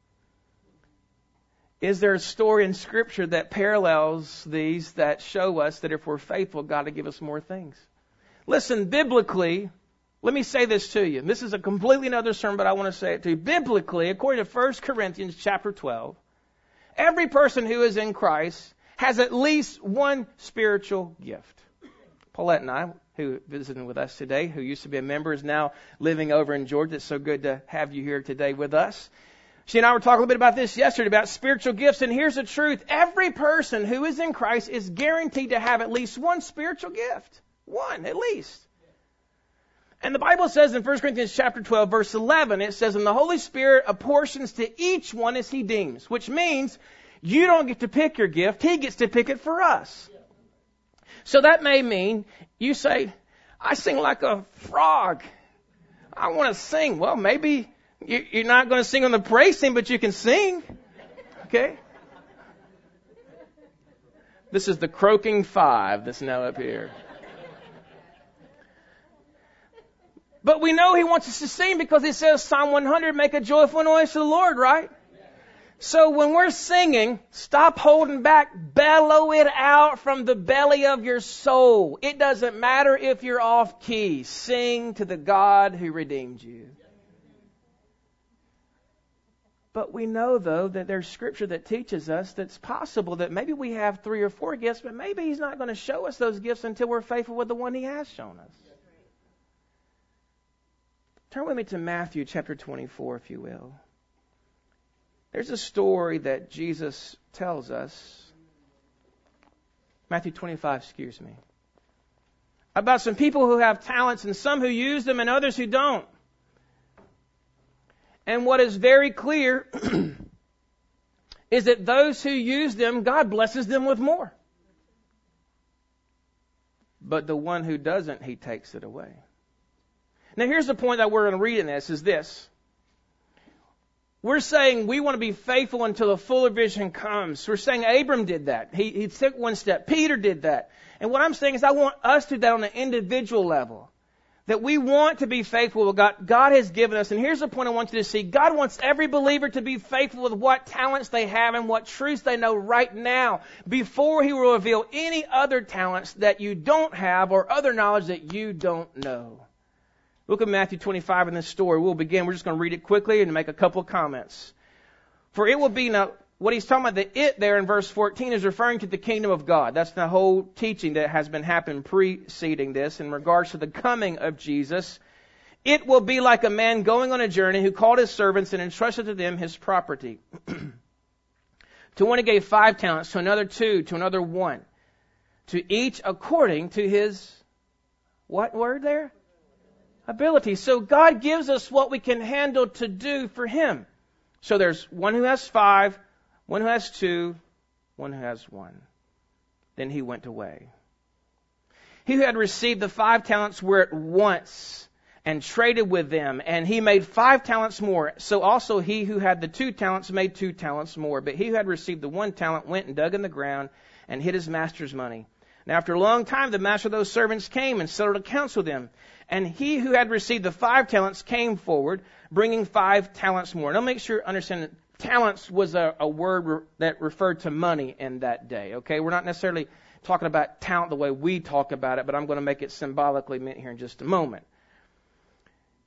Is there a story in Scripture that parallels these that show us that if we're faithful, God will give us more things? Listen, biblically, let me say this to you. This is a completely another sermon, but I want to say it to you. Biblically, according to 1 Corinthians chapter 12, every person who is in Christ has at least one spiritual gift. Paulette and I, who visited with us today, who used to be a member, is now living over in Georgia. It's so good to have you here today with us. She and I were talking a little bit about this yesterday, about spiritual gifts. And here's the truth. Every person who is in Christ is guaranteed to have at least one spiritual gift. One, at least. And the Bible says in 1 Corinthians chapter 12, verse 11, it says, and the Holy Spirit apportions to each one as He deems, which means you don't get to pick your gift. He gets to pick it for us. So that may mean you say, I sing like a frog. I want to sing. Well, maybe you're not going to sing on the praise team, but you can sing. Okay? This is the croaking 5 that's now up here. But we know He wants us to sing because He says, Psalm 100, make a joyful noise to the Lord, right? So when we're singing, stop holding back. Bellow it out from the belly of your soul. It doesn't matter if you're off key. Sing to the God who redeemed you. But we know, though, that there's Scripture that teaches us that's possible that maybe we have 3 or 4 gifts, but maybe He's not going to show us those gifts until we're faithful with the one He has shown us. Turn with me to Matthew chapter 24, if you will. There's a story that Jesus tells us, Matthew 25, about some people who have talents and some who use them and others who don't. And what is very clear is that those who use them, God blesses them with more. But the one who doesn't, He takes it away. Now here's the point that we're going to read in this, is this. We're saying we want to be faithful until the fuller vision comes. We're saying Abram did that. He took one step. Peter did that. And what I'm saying is I want us to do that on an individual level. That we want to be faithful with what God has given us. And here's the point I want you to see. God wants every believer to be faithful with what talents they have and what truths they know right now before He will reveal any other talents that you don't have or other knowledge that you don't know. Look at Matthew 25 in this story. We'll begin. We're just going to read it quickly and make a couple of comments. For it will be now, what he's talking about, the it there in verse 14 is referring to the kingdom of God. That's the whole teaching that has been happening preceding this in regards to the coming of Jesus. It will be like a man going on a journey who called his servants and entrusted to them his property. To one he gave 5 talents, to another 2, to another 1. To each according to his, what word there? Ability. So God gives us what we can handle to do for Him. So there's one who has 5, one who has 2, one who has 1. Then he went away. He who had received the 5 talents were at once and traded with them, and he made 5 talents more. So also he who had the 2 talents made 2 talents more. But he who had received the 1 talent went and dug in the ground and hid his master's money. Now after a long time the master of those servants came and settled accounts with them. And he who had received the 5 talents came forward, bringing 5 talents more. Now make sure you understand that talents was a word that referred to money in that day. Okay, we're not necessarily talking about talent the way we talk about it, but I'm going to make it symbolically meant here in just a moment.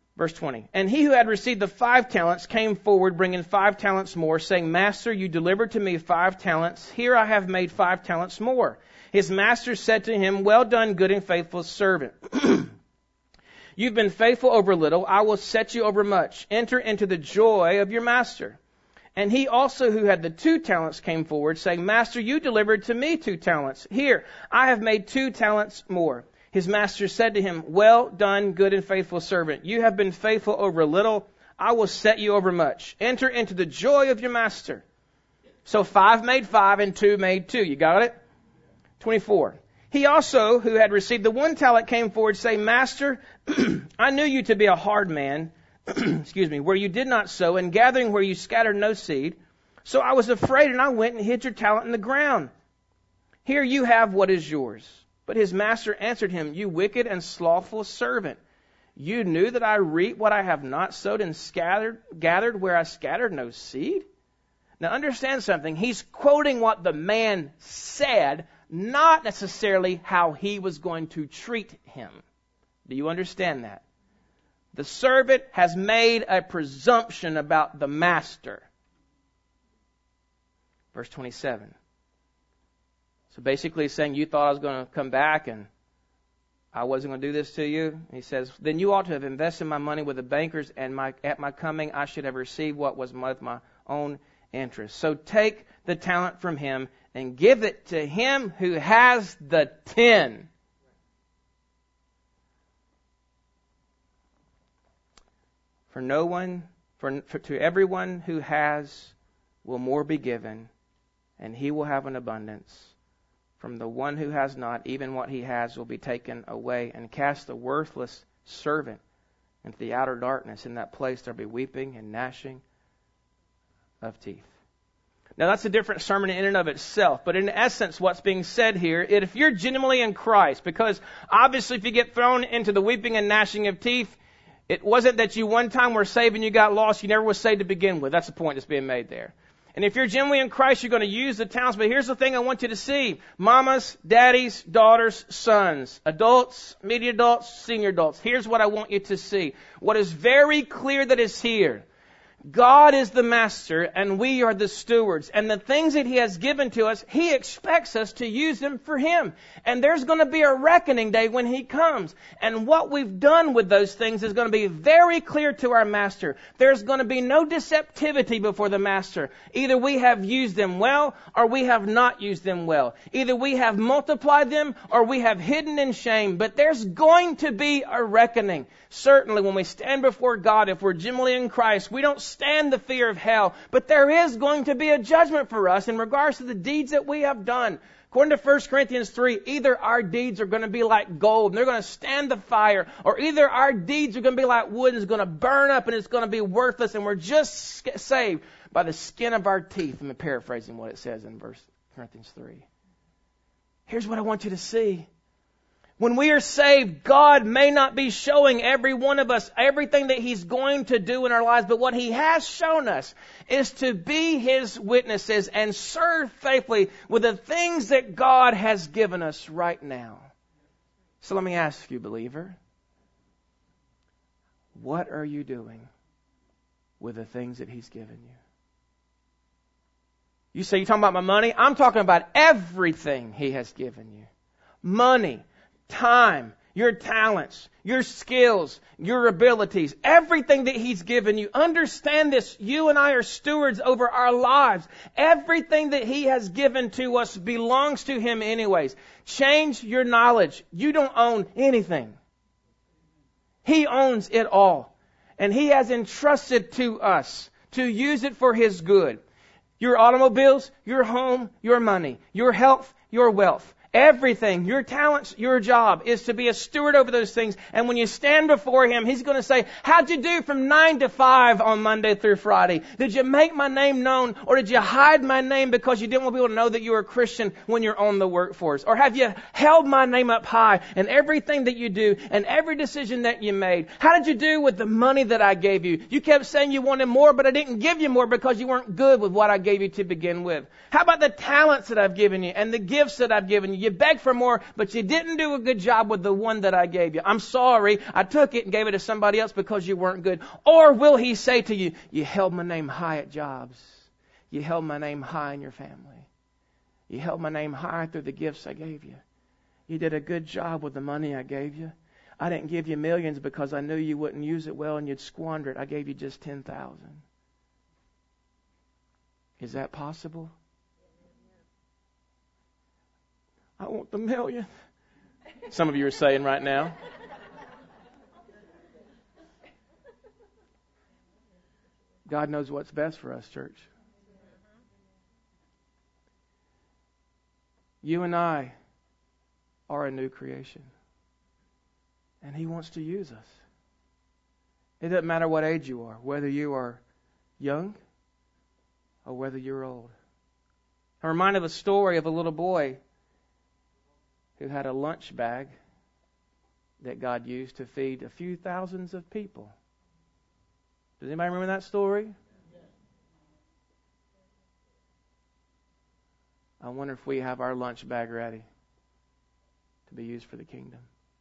Verse 20. And he who had received the 5 talents came forward, bringing 5 talents more, saying, Master, you delivered to me 5 talents. Here I have made 5 talents more. His master said to him, Well done, good and faithful servant. You've been faithful over little. I will set you over much. Enter into the joy of your master. And he also who had the 2 talents came forward, saying, Master, you delivered to me 2 talents. Here, I have made 2 talents more. His master said to him, Well done, good and faithful servant. You have been faithful over a little. I will set you over much. Enter into the joy of your master. So 5 made 5 and 2 made 2. You got it? 24. He also, who had received the 1 talent, came forward, saying, Master, I knew you to be a hard man, where you did not sow, and gathering where you scattered no seed. So I was afraid, and I went and hid your talent in the ground. Here you have what is yours. But his master answered him, You wicked and slothful servant. You knew that I reap what I have not sowed and gathered where I scattered no seed? Now understand something. He's quoting what the man said, not necessarily how he was going to treat him. Do you understand that? The servant has made a presumption about the master. Verse 27. So basically he's saying, you thought I was going to come back and I wasn't going to do this to you. And he says, then you ought to have invested my money with the bankers, and at my coming I should have received what was with my own interest. So take the talent from him and give it to him who has the 10. To everyone who has will more be given, and he will have an abundance. From the one who has not, even what he has will be taken away. And cast the worthless servant into the outer darkness. In that place there will be weeping and gnashing of teeth. Now that's a different sermon in and of itself. But in essence, what's being said here, if you're genuinely in Christ, because obviously if you get thrown into the weeping and gnashing of teeth, it wasn't that you one time were saved and you got lost. You never was saved to begin with. That's the point that's being made there. And if you're genuinely in Christ, you're going to use the talents. But here's the thing I want you to see. Mamas, daddies, daughters, sons, adults, media adults, senior adults. Here's what I want you to see. What is very clear that is here. God is the master and we are the stewards. And the things that he has given to us, he expects us to use them for him. And there's going to be a reckoning day when he comes. And what we've done with those things is going to be very clear to our master. There's going to be no deceptivity before the master. Either we have used them well or we have not used them well. Either we have multiplied them or we have hidden in shame. But there's going to be a reckoning. Certainly when we stand before God, if we're genuinely in Christ, we don't stand the fear of hell. But there is going to be a judgment for us in regards to the deeds that we have done. According to 1 Corinthians 3, either our deeds are going to be like gold and they're going to stand the fire, or either our deeds are going to be like wood and it's going to burn up and it's going to be worthless and we're just saved by the skin of our teeth. I'm paraphrasing what it says in 1 Corinthians 3. Here's what I want you to see. When we are saved, God may not be showing every one of us everything that he's going to do in our lives, but what he has shown us is to be his witnesses and serve faithfully with the things that God has given us right now. So let me ask you, believer, what are you doing with the things that he's given you? You say, you're talking about my money? I'm talking about everything he has given you. Money, time, your talents, your skills, your abilities, everything that he's given you. Understand this. You and I are stewards over our lives. Everything that he has given to us belongs to him anyways. Change your knowledge. You don't own anything. He owns it all. And he has entrusted to us to use it for his good. Your automobiles, your home, your money, your health, your wealth. Everything, your talents, your job is to be a steward over those things. And when you stand before him, he's going to say, how'd you do from 9 to 5 on Monday through Friday? Did you make my name known, or did you hide my name because you didn't want people to know that you were a Christian when you're on the workforce? Or have you held my name up high in everything that you do and every decision that you made? How did you do with the money that I gave you? You kept saying you wanted more, but I didn't give you more because you weren't good with what I gave you to begin with. How about the talents that I've given you and the gifts that I've given you? You begged for more, but you didn't do a good job with the one that I gave you. I'm sorry. I took it and gave it to somebody else because you weren't good. Or will he say to you, you held my name high at jobs. You held my name high in your family. You held my name high through the gifts I gave you. You did a good job with the money I gave you. I didn't give you millions because I knew you wouldn't use it well and you'd squander it. I gave you just 10,000. Is that possible? I want the million. Some of you are saying right now. God knows what's best for us, church. You and I are a new creation. And He wants to use us. It doesn't matter what age you are, whether you are young or whether you're old. I'm reminded of a story of a little boy who had a lunch bag that God used to feed a few thousands of people. Does anybody remember that story? I wonder if we have our lunch bag ready to be used for the kingdom.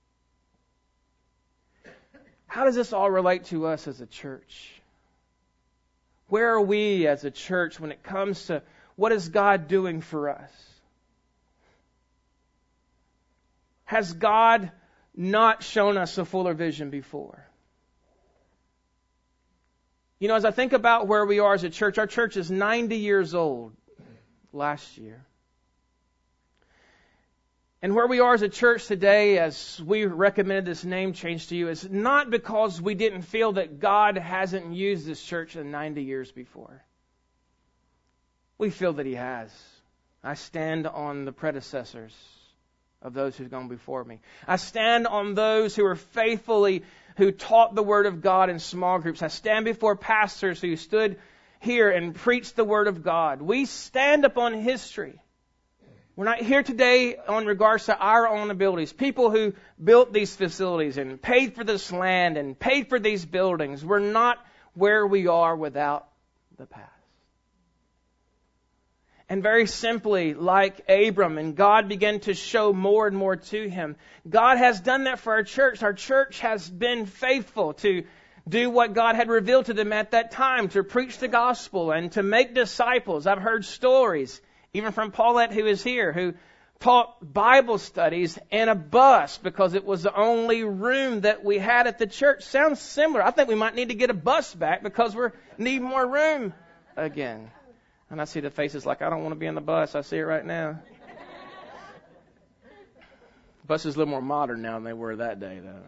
How does this all relate to us as a church? Where are we as a church when it comes to what is God doing for us? Has God not shown us a fuller vision before? You know, as I think about where we are as a church, our church is 90 years old last year. And where we are as a church today, as we recommended this name change to you, is not because we didn't feel that God hasn't used this church in 90 years before. We feel that He has. I stand on the predecessors of those who've gone before me. I stand on those who who taught the Word of God in small groups. I stand before pastors who stood here and preached the Word of God. We stand upon history. We're not here today on regards to our own abilities. People who built these facilities and paid for this land and paid for these buildings. We're not where we are without the past. And very simply, like Abram, and God began to show more and more to him, God has done that for our church. Our church has been faithful to do what God had revealed to them at that time, to preach the gospel and to make disciples. I've heard stories, even from Paulette, who is here, who taught Bible studies in a bus because it was the only room that we had at the church. Sounds similar. I think we might need to get a bus back because we need more room again. And I see the faces like, I don't want to be in the bus. I see it right now. Bus is a little more modern now than they were that day, though.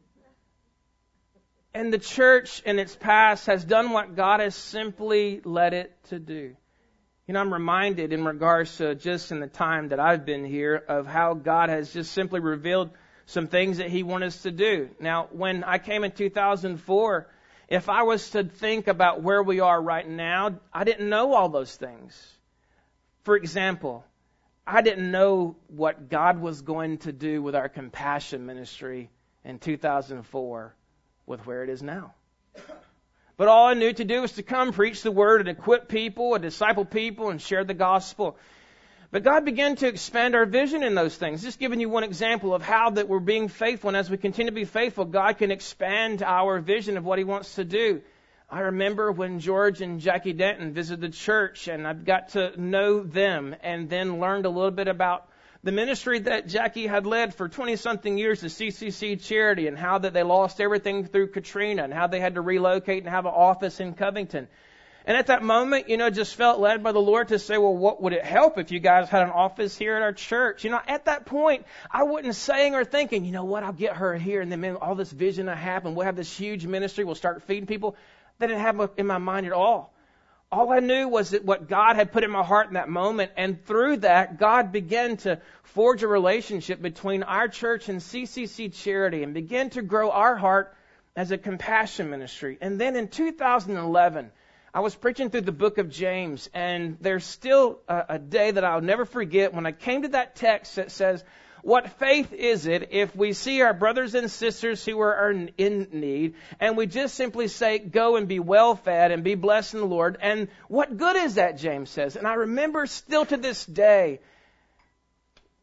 And the church in its past has done what God has simply led it to do. You know, I'm reminded in regards to just in the time that I've been here of how God has just simply revealed some things that He wanted us to do. Now, when I came in 2004, if I was to think about where we are right now, I didn't know all those things. For example, I didn't know what God was going to do with our compassion ministry in 2004 with where it is now. But all I knew to do was to come preach the word and equip people and disciple people and share the gospel. But God began to expand our vision in those things. Just giving you one example of how that we're being faithful. And as we continue to be faithful, God can expand our vision of what He wants to do. I remember when George and Jackie Denton visited the church, and I got to know them and then learned a little bit about the ministry that Jackie had led for 20-something years, the CCC Charity, and how that they lost everything through Katrina and how they had to relocate and have an office in Covington. And at that moment, just felt led by the Lord to say, well, what would it help if you guys had an office here at our church? At that point, I wasn't saying or thinking, you know what, I'll get her here and then all this vision I have and we'll have this huge ministry, we'll start feeding people. That didn't have in my mind at all. All I knew was that what God had put in my heart in that moment, and through that, God began to forge a relationship between our church and CCC Charity and began to grow our heart as a compassion ministry. And then in 2011, I was preaching through the book of James, and there's still a day that I'll never forget when I came to that text that says, what faith is it if we see our brothers and sisters who are in need, and we just simply say, go and be well fed and be blessed in the Lord? And what good is that, James says? And I remember still to this day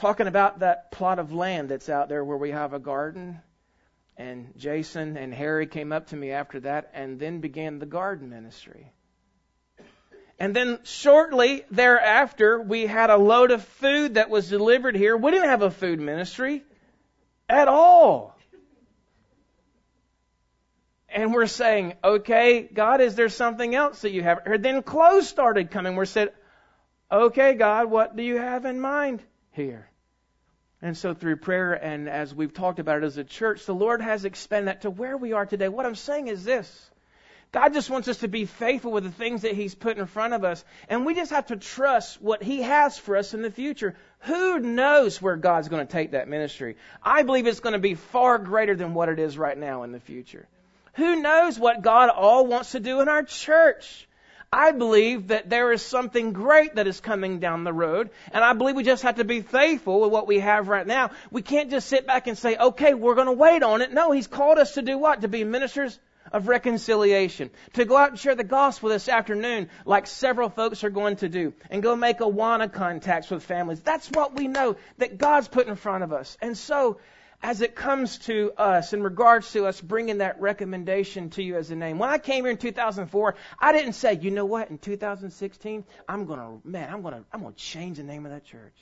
talking about that plot of land that's out there where we have a garden. And Jason and Harry came up to me after that and then began the garden ministry. And then shortly thereafter, we had a load of food that was delivered here. We didn't have a food ministry at all. And we're saying, okay, God, is there something else that you have? Or then clothes started coming. We said, okay, God, what do you have in mind here? And so through prayer and as we've talked about it as a church, the Lord has expanded that to where we are today. What I'm saying is this. God just wants us to be faithful with the things that He's put in front of us. And we just have to trust what He has for us in the future. Who knows where God's going to take that ministry? I believe it's going to be far greater than what it is right now in the future. Who knows what God all wants to do in our church? I believe that there is something great that is coming down the road, and I believe we just have to be faithful with what we have right now. We can't just sit back and say, okay, we're going to wait on it. No, He's called us to do what? To be ministers of reconciliation. To go out and share the gospel this afternoon, like several folks are going to do, and go make Awana contacts with families. That's what we know that God's put in front of us. And so, as it comes to us, in regards to us bringing that recommendation to you as a name. When I came here in 2004, I didn't say, you know what, in 2016, I'm going to change the name of that church.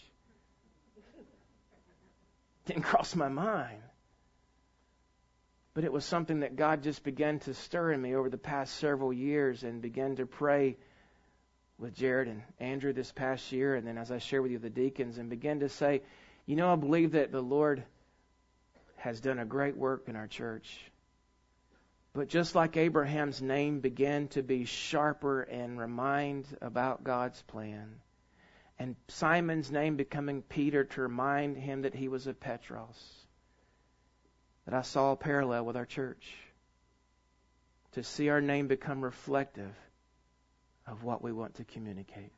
Didn't cross my mind. But it was something that God just began to stir in me over the past several years, and began to pray with Jared and Andrew this past year, and then as I share with you the deacons, and began to say, you know, I believe that the Lord has done a great work in our church. But just like Abraham's name began to be sharper and remind about God's plan, and Simon's name becoming Peter to remind him that he was a Petros, that I saw a parallel with our church, to see our name become reflective of what we want to communicate.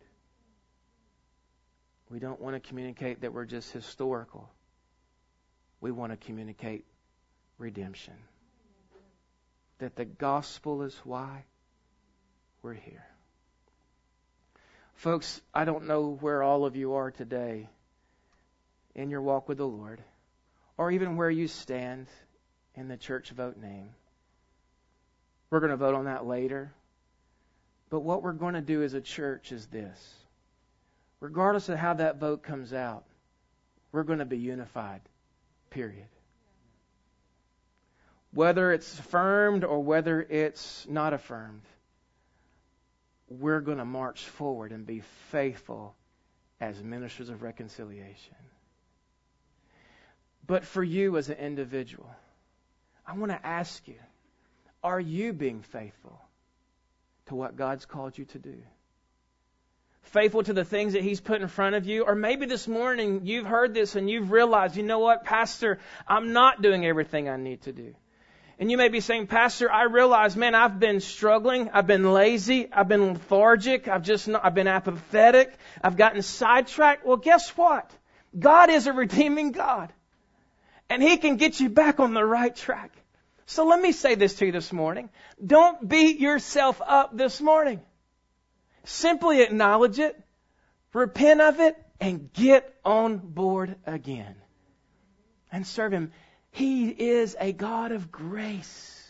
We don't want to communicate that we're just historical. We want to communicate redemption. That the gospel is why we're here. Folks, I don't know where all of you are today in your walk with the Lord, or even where you stand in the church vote name. We're going to vote on that later. But what we're going to do as a church is this. Regardless of how that vote comes out, we're going to be unified. Period. Whether it's affirmed or whether it's not affirmed, we're going to march forward and be faithful as ministers of reconciliation. But for you as an individual, I want to ask you, are you being faithful to what God's called you to do? Faithful to the things that He's put in front of you? Or maybe this morning you've heard this and you've realized, you know what, Pastor, I'm not doing everything I need to do. And you may be saying, Pastor, I realize, man, I've been struggling. I've been lazy. I've been lethargic. I've been apathetic. I've gotten sidetracked. Well, guess what? God is a redeeming God. And He can get you back on the right track. So let me say this to you this morning. Don't beat yourself up this morning. Simply acknowledge it, repent of it, and get on board again. And serve Him. He is a God of grace.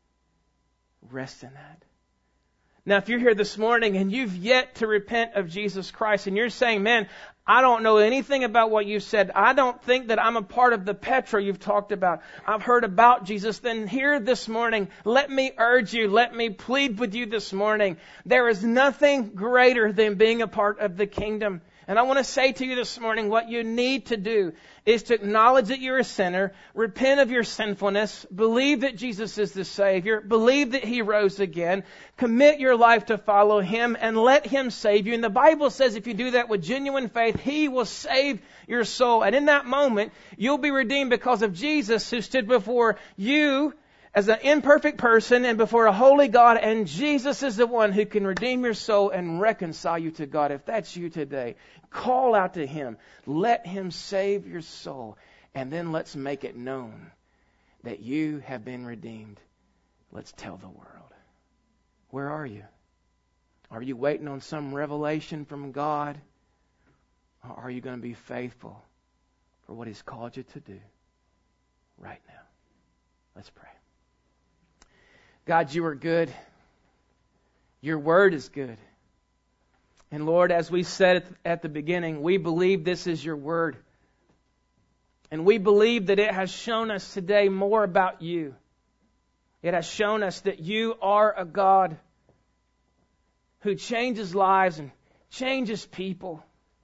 Rest in that. Now, if you're here this morning and you've yet to repent of Jesus Christ, and you're saying, man, I don't know anything about what you said. I don't think that I'm a part of the Petra you've talked about. I've heard about Jesus. Then here this morning, let me urge you, let me plead with you this morning. There is nothing greater than being a part of the kingdom. And I want to say to you this morning, what you need to do is to acknowledge that you're a sinner, repent of your sinfulness, believe that Jesus is the Savior, believe that He rose again, commit your life to follow Him, and let Him save you. And the Bible says if you do that with genuine faith, He will save your soul. And in that moment, you'll be redeemed because of Jesus, who stood before you as an imperfect person and before a holy God, and Jesus is the one who can redeem your soul and reconcile you to God. If that's you today, call out to Him. Let Him save your soul. And then let's make it known that you have been redeemed. Let's tell the world. Where are you? Are you waiting on some revelation from God? Or are you going to be faithful for what He's called you to do right now. Let's pray. God, You are good. Your Word is good. And Lord, as we said at the beginning, we believe this is Your Word. And we believe that it has shown us today more about You. It has shown us that You are a God who changes lives and changes people.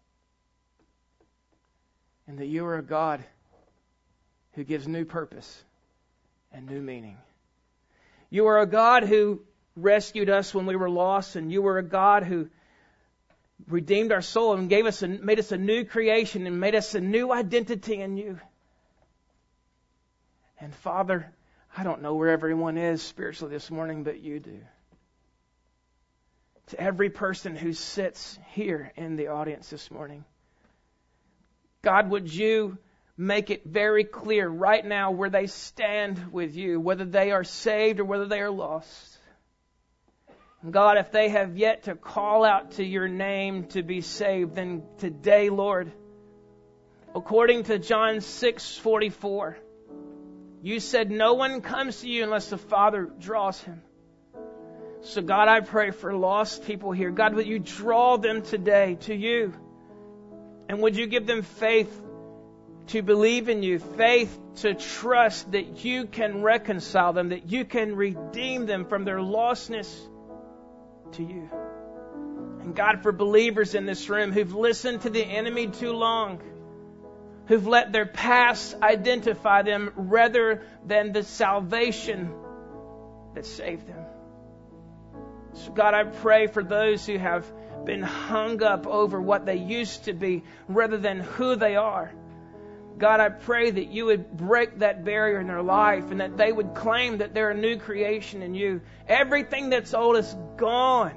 And that You are a God who gives new purpose and new meaning. You are a God who rescued us when we were lost, and You were a God who redeemed our soul and made us a new creation and made us a new identity in You. And Father, I don't know where everyone is spiritually this morning, but You do. To every person who sits here in the audience this morning, God, would You make it very clear right now where they stand with You, whether they are saved or whether they are lost. God, if they have yet to call out to Your name to be saved, then today, Lord, according to John 6:44, You said no one comes to You unless the Father draws him. So God, I pray for lost people here. God, would You draw them today to You? And would You give them faith to believe in You, faith to trust that You can reconcile them, that You can redeem them from their lostness to You. And God, for believers in this room who've listened to the enemy too long, who've let their past identify them rather than the salvation that saved them. So God, I pray for those who have been hung up over what they used to be rather than who they are. God, I pray that You would break that barrier in their life and that they would claim that they're a new creation in You. Everything that's old is gone.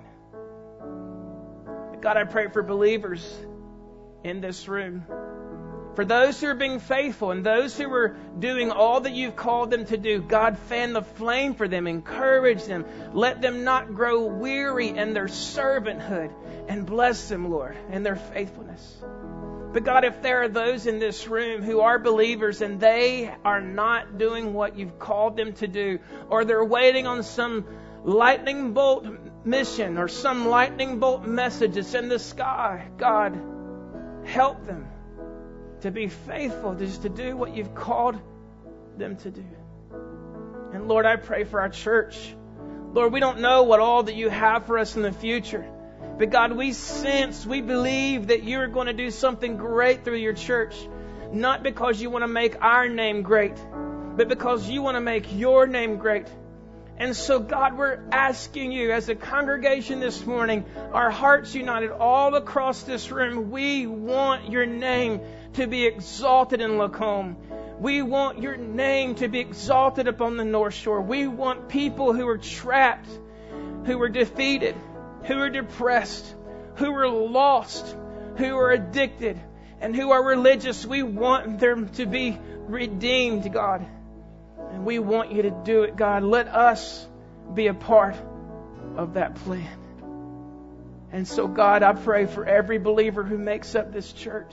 God, I pray for believers in this room. For those who are being faithful and those who are doing all that You've called them to do, God, fan the flame for them, encourage them. Let them not grow weary in their servanthood, and bless them, Lord, in their faithfulness. But God, if there are those in this room who are believers and they are not doing what You've called them to do, or they're waiting on some lightning bolt mission or some lightning bolt message that's in the sky, God, help them to be faithful, just to do what You've called them to do. And Lord, I pray for our church. Lord, we don't know what all that You have for us in the future. But God, we believe that You're going to do something great through Your church. Not because You want to make our name great, but because You want to make Your name great. And so, God, we're asking You as a congregation this morning, our hearts united all across this room, we want Your name to be exalted in Lacombe. We want Your name to be exalted upon the North Shore. We want people who are trapped, who are defeated, who are depressed, who are lost, who are addicted, and who are religious. We want them to be redeemed, God. And we want You to do it, God. Let us be a part of that plan. And so, God, I pray for every believer who makes up this church,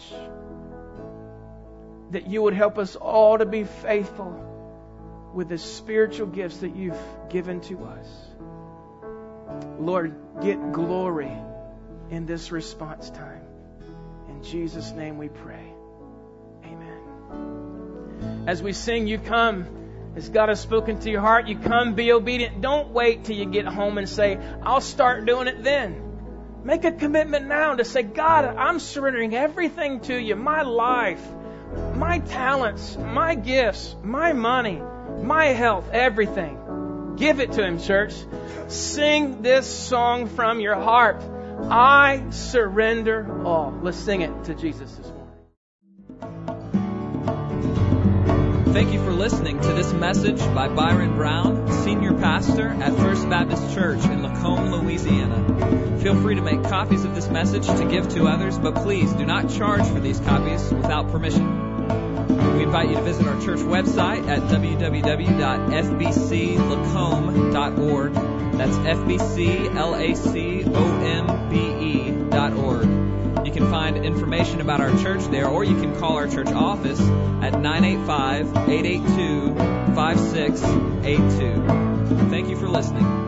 that You would help us all to be faithful with the spiritual gifts that You've given to us. Lord, get glory in this response time. In Jesus' name we pray. Amen. As we sing, You come. As God has spoken to your heart, You come, be obedient. Don't wait till you get home and say, I'll start doing it then. Make a commitment now to say, God, I'm surrendering everything to You. My life, my talents, my gifts, my money, my health, everything. Give it to Him, church. Sing this song from your heart. I surrender all. Let's sing it to Jesus this morning. Thank you for listening to this message by Byron Brown, Senior Pastor at First Baptist Church in Lacombe, Louisiana. Feel free to make copies of this message to give to others, but please do not charge for these copies without permission. We invite you to visit our church website at www.fbclacombe.org. That's fbclacombe.org. You can can find information about our church there, or you can call our church office at 985-882-5682. Thank you for listening.